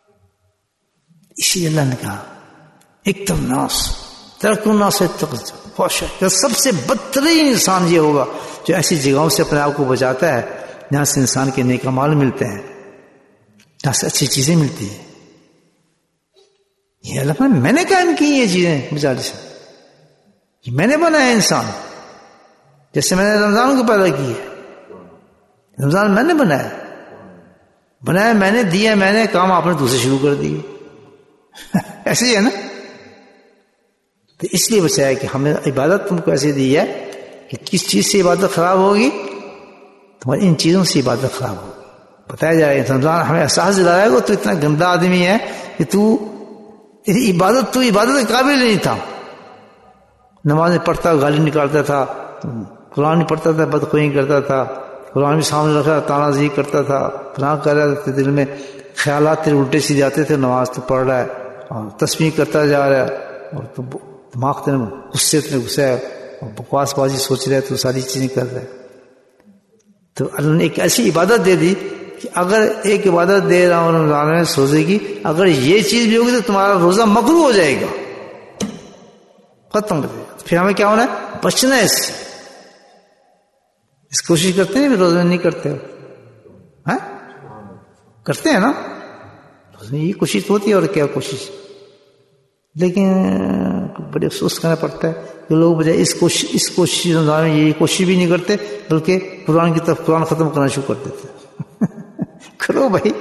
Speaker 1: اسی اللہ نے کہا اکتم ناس ترک الناس اتقوا، خوش ہے کہ سب سے بدترین انسان یہ ہوگا جو ایسی جگہوں سے اپنے آپ کو بچاتا ہے جہاں سے انسان کے نیک اعمال ملتے ہیں، جہاں سے اچھی چیزیں ملتی ہیں. یہ اللہ میں نے قائم کی یہ چیزیں مجالس، یہ میں نے بنایا انسان، جیسے میں نے رمضان کو پیدا کی ہے، رمضان میں نے بنایا بنایا میں نے دیا، میں نے کام آپ نے دوسرے شروع کر دیے. ایسے ہی ہے نا. تو اس لیے بچایا کہ ہمیں عبادت تم کو ایسے دی ہے کہ کس چیز سے عبادت خراب ہوگی، تمہاری ان چیزوں سے عبادت خراب ہوگی. بتایا جائے رمضان ہمیں احساس دلایا گا تو اتنا گندا آدمی ہے کہ تو عبادت تو عبادت کے قابل نہیں تھا. نماز پڑھتا گالی نکالتا تھا، قرآن نہیں پڑھتا تھا، بدخوئی کرتا تھا، قرآن بھی سامنے رکھا تانا زی کرتا تھا، فلاں کر رہا تھا، دل میں خیالات تیرے الٹے سیدھے آتے تھے، نماز تو پڑھ رہا ہے اور تسبیح کرتا جا رہا ہے اور تو دماغ تیرے غصے تیرے غصہ ہے اور بکواس بازی سوچ رہے تو ساری چیزیں کر رہے. تو اللہ نے ایک ایسی عبادت دے دی کہ اگر ایک عبادت دے رہا ہوں رمضان میں روزے کی، اگر یہ چیز بھی ہوگی تو تمہارا روزہ مکروہ ہو جائے گا، ختم کر دے گا. پھر ہمیں کیا ہونا ہے؟ بچنا ہے اس سے. اس کوشش کرتے ہیں روزے میں نہیں کرتے ہاں کرتے ہیں نا، یہ کوشش ہوتی ہے اور کیا کوشش، لیکن بڑے افسوس کرنا پڑتا ہے کہ لوگ بجائے اس کوشش اس کوشش رمضان میں یہ کوشش بھی نہیں کرتے بلکہ قرآن کی طرف قرآن ختم کرنا شروع کر دیتے. کرو بھائی،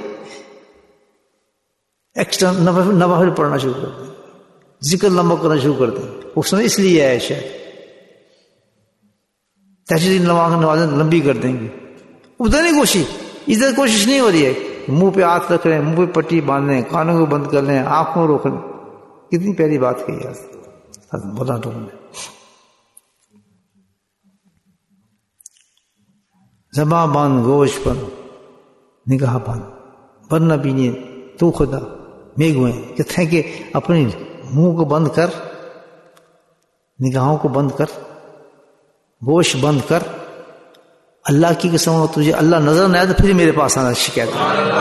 Speaker 1: ایکسٹرا نوافل پڑھنا شروع کر دیں، ذکر لمبا کرنا شروع کر دیں. اس میں اس لیے ہے شاید تہجد نمازیں لمبی کر دیں گے. ادھر نہیں کوشش، ادھر کوشش نہیں ہو رہی ہے. منہ پہ ہاتھ رکھ رہے ہیں، منہ پہ پٹی باندھ لیں، کانوں کو بند کر لیں، آنکھوں روک لیں. کتنی پیاری بات کہی ہے بولا تو نے. زباں باندھ گوش پر نگاہ باندھ ورنہ بھی تو خدا میں گوئیں کہتے ہیں کہ اپنی منہ کو بند کر، نگاہوں کو بند کر، گوش بند کر. اللہ کی قسم ہو تجھے اللہ نظر نہ آئے تو پھر میرے پاس آنا شکایت.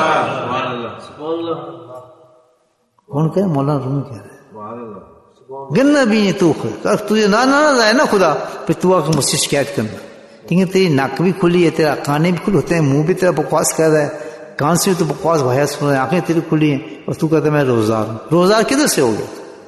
Speaker 1: کون کہہ رہے؟ مولانا روم کہہ رہے گننا بھی نہیں تو تجھے نہ نظر آئے نا خدا، پھر تو آ کے مجھ سے شکایت کرنا. ٹھیک ہے، تیری ناک بھی کھلی ہے، تیرا کانے بھی کھلے ہوتے ہیں، منہ بھی تیرا بکواس کر رہا ہے، کان سے بھی تو بکواس بھایا سن رہا ہے، آنکھیں تیری کھلی ہیں اور تو کہتا ہے میں روزدار ہوں. روزدار کدھر سے ہو گیا؟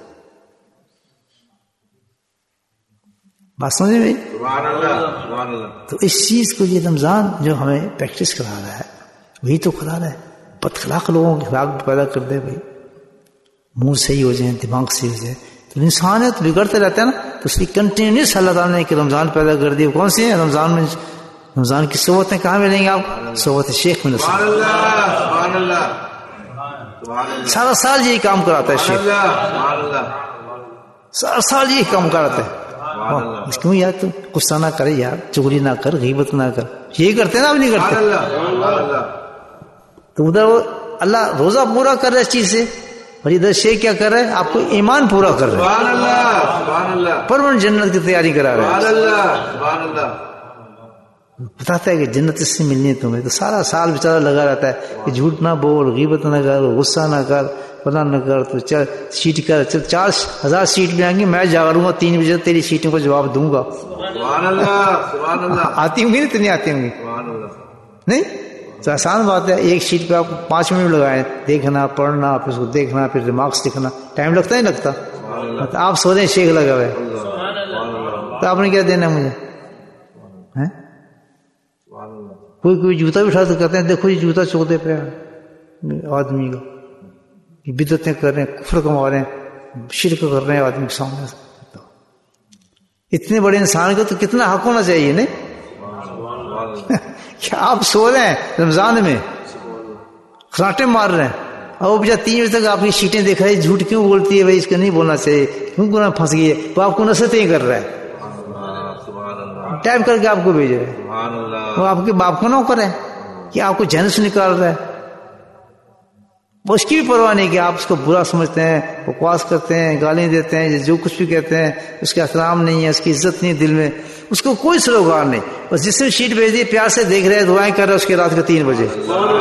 Speaker 1: بات سمجھے بھائی؟ تو اس چیز کو یہ رمضان جو ہمیں پریکٹس کرا رہا ہے وہی تو کرا رہا ہے. بدخلاق لوگوں کے اخلاق پیدا کر دے بھائی، منہ صحیح ہو جائیں، دماغ صحیح ہو جائے. تو انسان ہے تو بگڑتے رہتا ہے نا. تو اس کی کنٹینیوس اللہ تعالیٰ نے کہ رمضان پیدا کر دی. کون سی ہے رمضان میں؟ رمضان کی صحبتیں کہاں ملیں گے آپ؟ صحبت شیخ میں. سارا سال یہی کام کراتا ہے شیخ، سارا سال یہی کام کراتا ہے. اس کیوں یار تو غصہ نہ کرے یار، چغلی نہ کر، غیبت نہ کر. یہی کرتے ہیں نا، اب نہیں کرتے. تو ادھر اللہ روزہ پورا کر رہا ہے اس چیز سے، اور ادھر شیخ کیا کر رہا ہے؟ آپ کو ایمان پورا کر رہا ہے، پرماننٹ جنت کی تیاری کرا رہا ہے. بتاتا ہے کہ جنت اس سے ملنی ہے تمہیں. تو سارا سال بیچارہ لگا رہتا ہے کہ جھوٹ نہ بول، غیبت نہ کر، غصہ نہ کر، پتہ نہ کر. تو چل سیٹ کر، چل چار ہزار سیٹ میں آئیں گی، میں جاگوں گا تین بجے تیری سیٹوں کو جواب دوں گا. آتی ہوں گی نہیں تو نہیں آتی ہوں گی نہیں. تو آسان بات ہے، ایک شیٹ پہ آپ پانچ منٹ لگائیں، دیکھنا، پڑھنا، پھر اس کو دیکھنا، پھر ریمارکس لکھنا. ٹائم لگتا ہے لگتا. آپ سو رہے ہیں، شیخ لگا ہوئے، تو آپ نے کیا دینا مجھے؟ کوئی کوئی جوتا بھی اٹھا تو کہتے ہیں دیکھو یہ جوتا چودے پہ آدمی کا، یہ بدعتیں کر رہے ہیں، کفر کما رہے ہیں، شرک کر رہے ہیں آدمی کے سامنے. اتنے بڑے انسان کو تو کتنا حق ہونا چاہیے نہیں؟ کیا آپ سو رہے ہیں رمضان میں، خراٹے مار رہے ہیں، اور وہ بجا تین بجے تک آپ کی شیٹیں دیکھ رہے ہیں، جھوٹ کیوں بولتی ہے بھائی، اس کا نہیں بولنا چاہیے، کیوں گناہ پھنس گئی ہے، وہ آپ کو نصیحتیں کر رہا ہے، ٹائپ کر کے آپ کو بھیج رہے ہیں. وہ آپ کے باپ کو نہ کرے کہ آپ کو جہنم سے نکال رہا ہے. وہ اس کی بھی پرواہ نہیں کہ آپ اس کو برا سمجھتے ہیں، بکواس کرتے ہیں، گالیاں دیتے ہیں، جو کچھ بھی کہتے ہیں، اس کا احترام نہیں ہے، اس کی عزت نہیں دل میں، اس کو کوئی سروکار نہیں. بس جس نے شیٹ بھیج دی پیار سے دیکھ رہے ہیں، دعائیں کر رہے ہیں، اس کے رات کے تین بجے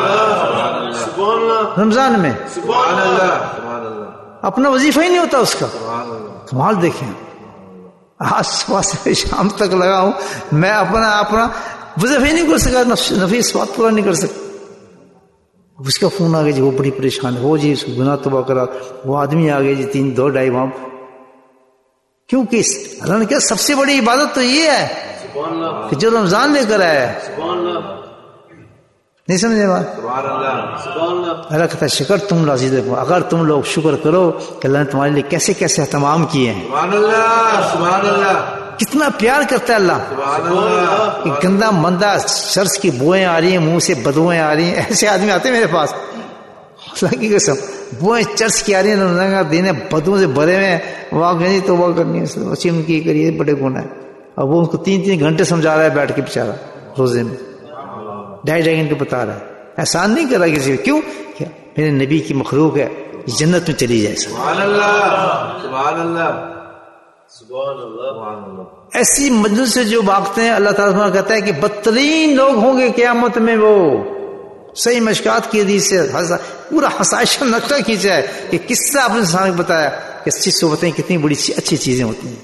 Speaker 1: رمضان میں اپنا وظیفہ ہی نہیں ہوتا اس کا. کمال دیکھیں، آج صبح سے شام تک لگا ہوں، میں اپنا اپنا وظیفہ ہی نہیں کر سکا، نفی اس بات پورا نہیں کر سکا. اس کا فون آ گیا جی وہ بڑی پریشان ہے، وہ جی اس کو گناہ توبہ کرا. وہ آدمی آ گیا جی تین دو ڈھائی وہاں. کیونکہ اللہ نے کیا سب سے بڑی عبادت تو یہ ہے کہ جو رمضان لے کر آیا ہے. نہیں سمجھے بات؟ اللہ کہتا ہے شکر تم لازم دیکھو، اگر تم لوگ شکر کرو کہ اللہ نے تمہارے لیے کیسے کیسے اہتمام کیے ہیں.
Speaker 2: سبحان اللہ سبحان اللہ
Speaker 1: کتنا پیار کرتا ہے اللہ.
Speaker 2: سبحان اللہ
Speaker 1: کہ گندا مندہ شرس کی بوئیں آ رہی ہیں، منہ سے بدبوئیں آ رہی ہیں، ایسے آدمی آتے ہیں میرے پاس اللہ کی قسم، بوئیں چرس کی آ رہی ہیں، دین بدبو سے بھرے ہوئے ہیں. وہ گئی تو وہ کرنی ہے اچھی ان کی کریے بڑے گناہ ہے. اور وہ ان کو تین تین گھنٹے سمجھا رہا ہے بیٹھ کے بیچارہ روزے میں، ڈھائی ڈھائی گھنٹے بتا رہا ہے. احسان نہیں کر رہا کسی کو. کیوں؟ کیا میرے نبی کی مخلوق ہے، جنت میں چلی جائے.
Speaker 2: سبحان اللہ سبحان اللہ
Speaker 3: سبحان اللہ.
Speaker 2: سبحان اللہ.
Speaker 1: ایسی مجلس سے جو بھاگتے ہیں اللہ تعالیٰ کہتا ہے کہ بدترین لوگ ہوں گے قیامت میں. وہ صحیح مشکات کی حدیث سے پورا حسائش نقشہ کھینچا ہے کہ کس سے آپ نے انسان کو بتایا کہ اچھی صحبتیں کتنی بڑی اچھی چیزیں ہوتی ہیں.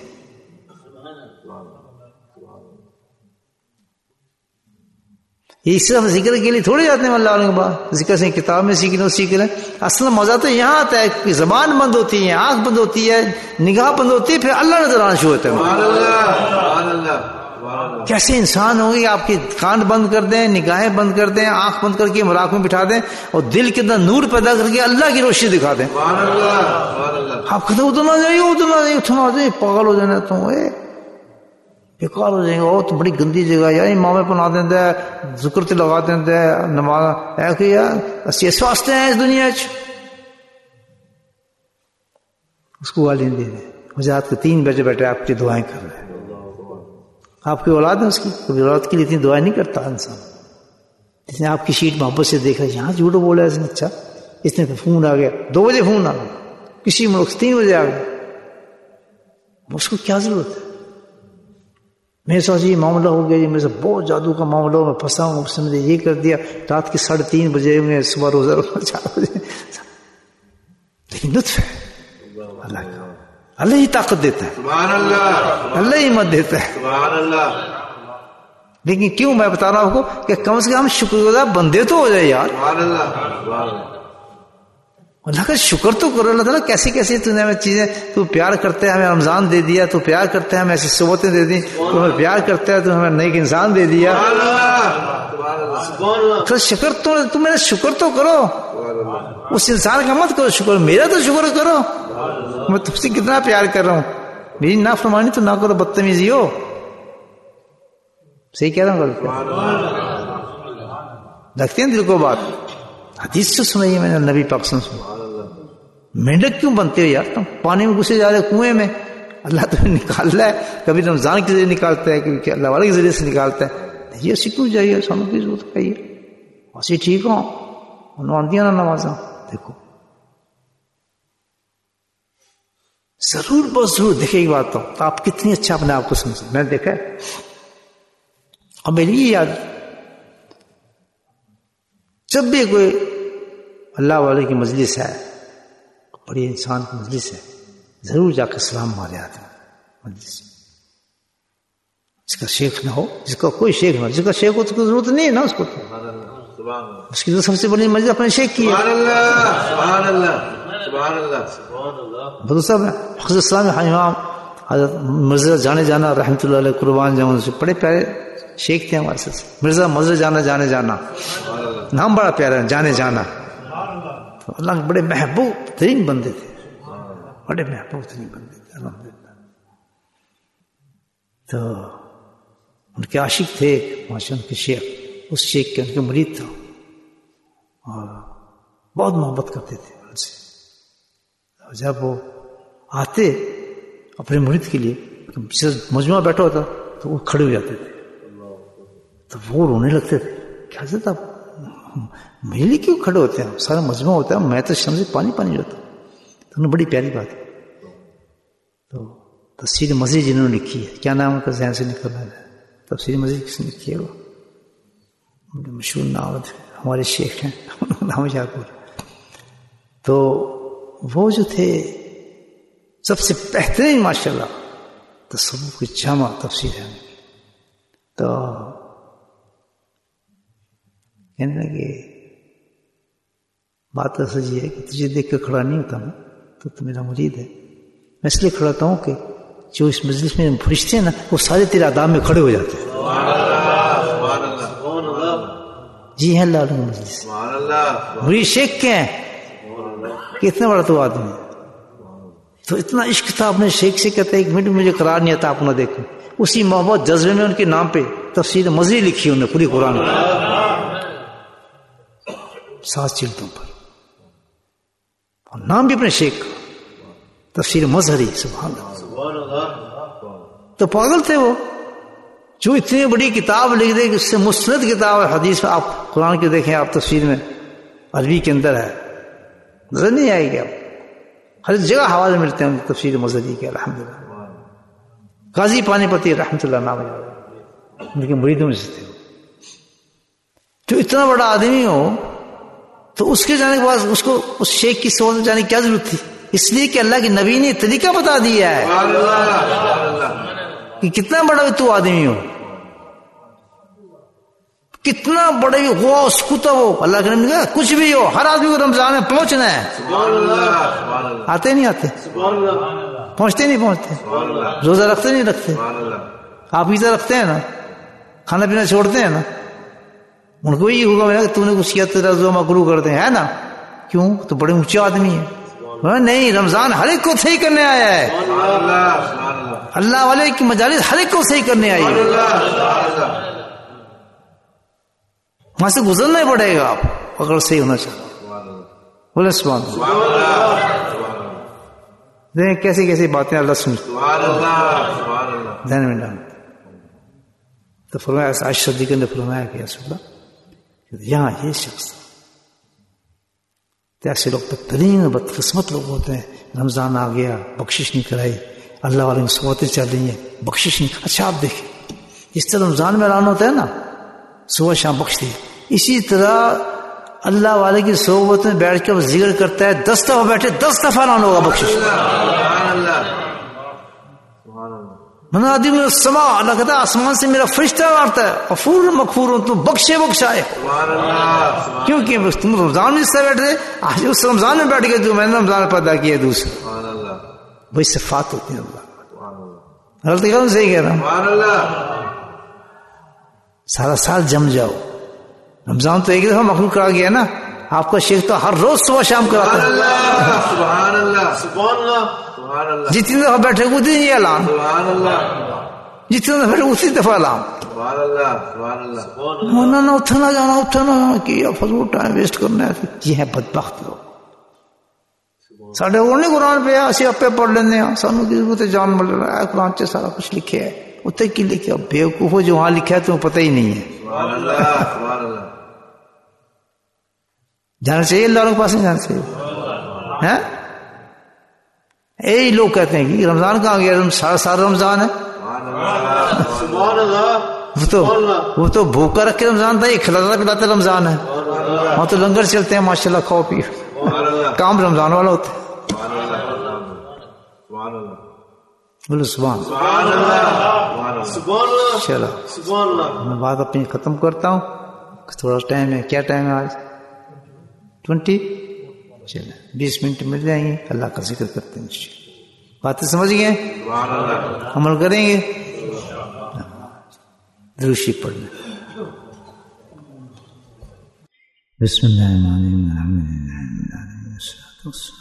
Speaker 1: یہ صرف ذکر کے لیے تھوڑے جاتے ہیں اللہ علیہ کے بعد ذکر سے کتاب میں سیکھ لو سیکھ لیں. اصل مزہ تو یہاں آتا ہے کہ زبان بند ہوتی ہے، آنکھ بند ہوتی ہے، نگاہ بند ہوتی ہے، پھر اللہ نظر آنا شروع ہوتا ہے.
Speaker 2: سبحان اللہ سبحان اللہ سبحان اللہ.
Speaker 1: کیسے انسان ہوں گے آپ کے کان بند کر دیں، نگاہیں بند کر دیں، آنکھ بند کر کے مراقبے میں بٹھا دیں اور دل کے اندر نور پیدا کر کے اللہ کی روشنی دکھا دیں.
Speaker 2: سبحان اللہ سبحان اللہ.
Speaker 1: آپ کہتے ادھر نہ جائیے ادھر نہ جائیے اتنا جائیے پاگل ہو جانا تم بیکار ہو جائیں گے. وہ تو بڑی گندی جگہ ہے، امامے بنا دینا ہے، ذکر تے لگا دینا ہے، نماز ہے کہ یار اسی اس واسطے ہیں اس دنیا چ. اس کو گالی دے دیں. وجاہت کے تین بجے بیٹھے آپ کی دعائیں کر رہے ہیں. آپ کی اولاد ہے اس کی کبھی اولاد کے لیے اتنی دعائیں نہیں کرتا انسان. جس نے آپ کی شیٹ محبت سے دیکھا یہاں جھوٹ بولا اس نے، اچھا اس نے فون آ گیا دو بجے فون آ گیا، کسی ملک تین بجے آ گیا، اس کو کیا ضرورت ہے؟ میرے ساتھ یہ معاملہ ہو گیا جی، میرے سے بہت جادو کا معاملہ ہو، میں پھنسا ہوں، اس نے مجھے یہ کر دیا، رات کے ساڑھے تین بجے میں صبح روزہ رکھنا چار بجے. لیکن لطف ہے اللہ کا، اللہ ہی طاقت دیتا ہے،
Speaker 2: سبحان اللہ
Speaker 1: اللہ ہی ہمت دیتا ہے.
Speaker 2: سبحان اللہ.
Speaker 1: لیکن کیوں میں بتا رہا ہوں آپ کو کہ کم سے کم شکر گزار بندے تو ہو جائے یار.
Speaker 2: سبحان اللہ سبحان اللہ.
Speaker 1: اللہ کا شکر تو کرو. اللہ تعالیٰ کیسی کیسی تو نے ہمیں چیزیں، تو پیار کرتے ہے ہمیں رمضان دے دیا، تو پیار کرتے ہیں ہمیں ایسی صحبتیں دے دی، تو ہمیں پیار کرتا ہے تو ہمیں نیک انسان دے دیا.
Speaker 2: سبحان اللہ سبحان اللہ
Speaker 3: سبحان اللہ.
Speaker 1: تو شکر تو تم میرا شکر تو کرو. اس انسان کا مت کرو شکر، میرا تو شکر کرو. میں تم سے کتنا پیار کر رہا ہوں، میری نافرمانی تو نہ کرو، بدتمیزی ہو. صحیح کہہ رہا ہوں غلط؟ لگتے ہیں دل کو بات. حدیث سے سنائیے میں نے نبی پاک سے سنا. مینڈک کیوں بنتے ہو یار تم؟ پانی میں گھسے جا رہے کنویں میں، اللہ تمہیں نکال رہا ہے، کبھی رمضان کے ذریعے نکالتا ہے، کبھی اللہ والے کے ذریعے سے نکالتا ہے. یہ سیکھو جائیے، سانوں کی ضرورت ہے یہ اسی ٹھیک ہوں انہوں دیا نا نمازاں. دیکھو ضرور بہت ضرور دیکھے ایک بات تو آپ کتنی اچھا اپنے آپ کو سمجھیں. میں نے دیکھا ہے اور میری یہ یاد، جب بھی کوئی اللہ والے کی مجلس ہے، بڑی انسان کی مجلس ہے، ضرور جا کے سلام مارے آتے ہیں مجلس. جس کا شیخ نہ ہو، جس کا کوئی شیخ نہ ہو، جس کا شیخ ہو تو کوئی ضرورت نہیں ہے نا اس کو. اس کی تو سب سے بڑی مجلس اپنے شیخ کی ہے.
Speaker 2: سبحان اللہ سبحان اللہ سبحان اللہ
Speaker 3: سبحان اللہ.
Speaker 1: بدو صاحب حضرت السلام امام حضرت مرزا جانے جانا رحمۃ اللہ علیہ قربان جاؤں سے بڑے پیارے شیخ تھے ہمارے ساتھ. مرزا مرزا جانا جانے جانا نام بڑا پیارا ہے، جانے جانا. تو اللہ کے بڑے محبوب ترین بندے تھے، بڑے محبوب ترین بندے تھے الحمدللہ. تو ان کے عاشق تھے ماشاء اللہ کے شیخ، اس شیخ کے ان کے مرید تھا اور بہت محبت کرتے تھے ان سے. جب وہ آتے اپنے مرید کے لیے مجموعہ بیٹھا ہوتا تو وہ کھڑے ہو جاتے تھے، تو وہ رونے لگتے تھے. کیا حضرت آپ میرے لیے کیوں کھڑے ہوتے ہیں؟ سارا مجموعہ ہوتا ہے، میں تو شم سے پانی پانی ہوتا. تو انہوں نے بڑی پیاری بات ہے. تو تفسیر مزید جنہوں نے لکھی ہے، کیا نام ان کا ذہن سے نکل رہا ہے، تفسیر مزید کس نے لکھی ہے؟ وہ مشہور نام ہمارے شیخ ہیں نام یاد. تو وہ جو تھے سب سے بہترین ماشاء اللہ تصوف کی جامع تفسیر ہے. تو کہنے لگے بات ایسا یہ ہے کہ تجھے دیکھ کر کھڑا نہیں ہوتا نا تو تو میرا مرید ہے. میں اس لیے کھڑا ہوتا ہوں کہ جو اس مجلس میں فرشتے ہیں نا وہ سارے تیرے آداب میں کھڑے ہو جاتے ہیں. جی ہیں اللہ علیہ مجلس. مرید شیخ کیا ہے کہ اتنا بڑا تو آدمی ہے. تو اتنا عشق تھا اپنے شیخ سے. کہتے ایک منٹ مجھے قرار نہیں آتا آپ نہ دیکھوں. اسی محبت جذبے میں ان کے نام پہ تفسیر مزری لکھی انہوں نے پوری قرآن میں سات جلدوں پر اور نام بھی اپنے شیخ کا تفسیر مظہری. سبحان اللہ. تو پاگل تھے وہ جو اتنی بڑی کتاب لکھ دے کہ اس سے مستند کتاب ہے حدیث میں. آپ قرآن کے دیکھیں آپ تفسیر میں عربی کے اندر ہے نظر نہیں آئے گی. آپ ہر جگہ حوالے ملتے ہیں تفسیر مظہری کے. الحمدللہ قاضی پانی پتی رحمۃ اللہ نام ان کے مریدوں میں سے تھے. جو اتنا بڑا آدمی ہو تو اس کے جانے کے بعد اس کو اس شیخ کی صحبت میں جانے کی کیا ضرورت تھی؟ اس لیے کہ اللہ کے نبی نے طریقہ بتا دیا ہے کہ کتنا بڑا بھی تو آدمی ہو, کتنا بڑے غوث کتب ہو, اللہ کے نبی نے کہا کچھ بھی ہو, ہر آدمی کو رمضان میں پہنچنا ہے. آتے نہیں آتے, پہنچتے نہیں پہنچتے, روزہ رکھتے نہیں رکھتے, آپ عیدہ رکھتے ہیں نا, کھانا پینا چھوڑتے ہیں نا, ان کو یہ ہوگا کہ تو نے کچھ کیا تیرا روزہ مکروہ کرتے ہیں نا. کیوں؟ تو بڑے اونچے آدمی ہیں. نہیں, رمضان ہر ایک کو صحیح کرنے آیا ہے. اللہ والے کی مجالس ہر ایک کو صحیح کرنے آئی ہے. وہاں سے گزرنا ہی پڑے گا آپ اگر صحیح ہونا چاہتے. بولے سبحان اللہ. دیکھیں کیسی کیسی باتیں اللہ سنتے ذہن میں ڈالتے. تو فرمایا عائشہ صدیقہ نے فرمایا کہ رسول اللہ یہاں یہ شخص ایسے لوگ بدترین بدقسمت لوگ ہوتے ہیں. رمضان آ گیا, بخشش نہیں کرائی, اللہ والے کی صحبتیں چل رہی ہیں, بخشش نہیں. اچھا آپ دیکھیں جس طرح رمضان میں اعلان ہوتا ہے نا صبح شام بخش دی, اسی طرح اللہ والے کی صحبت میں بیٹھ کے ذکر کرتا ہے, دس دفعہ بیٹھے دس دفعہ اعلان ہوگا بخشش. منادی میں السما, اللہ کہتا ہے آسمان سے میرا فرشتہ آتا ہے غفور مغفور ہوں, تم بخشے بخشائے. کیونکہ تم رمضان میں سے بیٹھ رہے, آج اس رمضان میں بیٹھ گئے جو میں نے رمضان پیدا کیا دوسرا. وہی صفات ہوتی ہیں اللہ. غلطی کروں صحیح کہہ رہا ہوں. سارا سال جم جاؤ. رمضان تو ایک دفعہ مخلوق کرا گیا نا, آپ کا شیخ تو ہر روز صبح شام کراتا ہے.
Speaker 2: سبحان اللہ سبحان اللہ.
Speaker 1: جتنی دفعہ بیٹھے اتنی ہی اعلان, جتنی دفعہ بیٹھے اسی دفعہ اعلان. نہ اٹھنا جانا اٹھنا کیا فضول ٹائم ویسٹ کرنا ہے. یہ ہے بدبخت لوگ. ساڈے اور نہیں قرآن پہ اسی اپے پڑھ لینے ہیں, سانو کی ضرورت ہے جان مل رہا ہے قرآن سے سارا کچھ لکھے ہے. اتنے کی لکھے بیوقوف ہو جو وہاں لکھا ہے تمہیں پتہ ہی نہیں ہے. جانا چاہیے اللہ کے پاس, نہیں جانا چاہیے. یہی لوگ کہتے ہیں کہ رمضان کہاں گیا, سارا سارا رمضان ہے. وہ تو وہ تو بھوکا رکھ کے رمضان تھا, یہ کھلاتا پلاتا رمضان ہے. وہاں تو لنگر چلتے ہیں ماشاء اللہ, کھاؤ پیو, کام رمضان والا ہوتا ہے. بولو سبحان چلو میں بات اپنی ختم کرتا ہوں. تھوڑا ٹائم ہے, کیا ٹائم ہے آج؟ ٹوینٹی. چلے بیس منٹ مل جائیں گے, اللہ کا ذکر کرتے ہیں. باتیں سمجھ گئے, عمل کریں گے, دروشی پڑھنا. بسم اللہ الرحمن الرحیم الحمد للہ والصلاۃ والسلام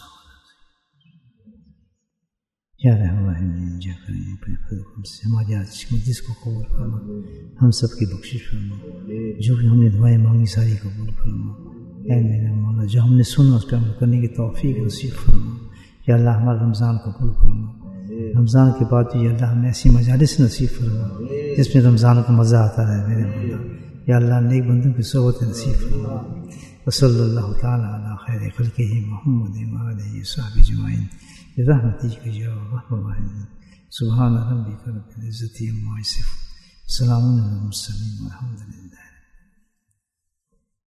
Speaker 1: یا رحمٰن جا کریں اپنے فضل سے ہماری آج مجلس کو قبول فرما, ہم سب کی بخشش فرما, جو بھی ہم نے دعائیں مانگی ساری قبول فرما. اے میرے مولا جو ہم نے سنا اس پہ عمل کرنے کی توفیق نصیب فرما. یا اللہ ہمارا رمضان قبول فرما. رمضان کے بعد بھی یا اللہ ہمیں ایسی مجالس نصیب فرما جس میں رمضان کا مزہ آتا رہے میرے مولا. یا اللہ نیک بندوں کی صحبت نصیب فرما. وصلی اللہ تعالیٰ علی خیر خلقہ محمد وعلیہ وصحبہ اجمعین برحمتک یا ارحم الراحمین. سبحان ربک رب العزة عما یصفون, سلام علی المرسلین والحمد للہ.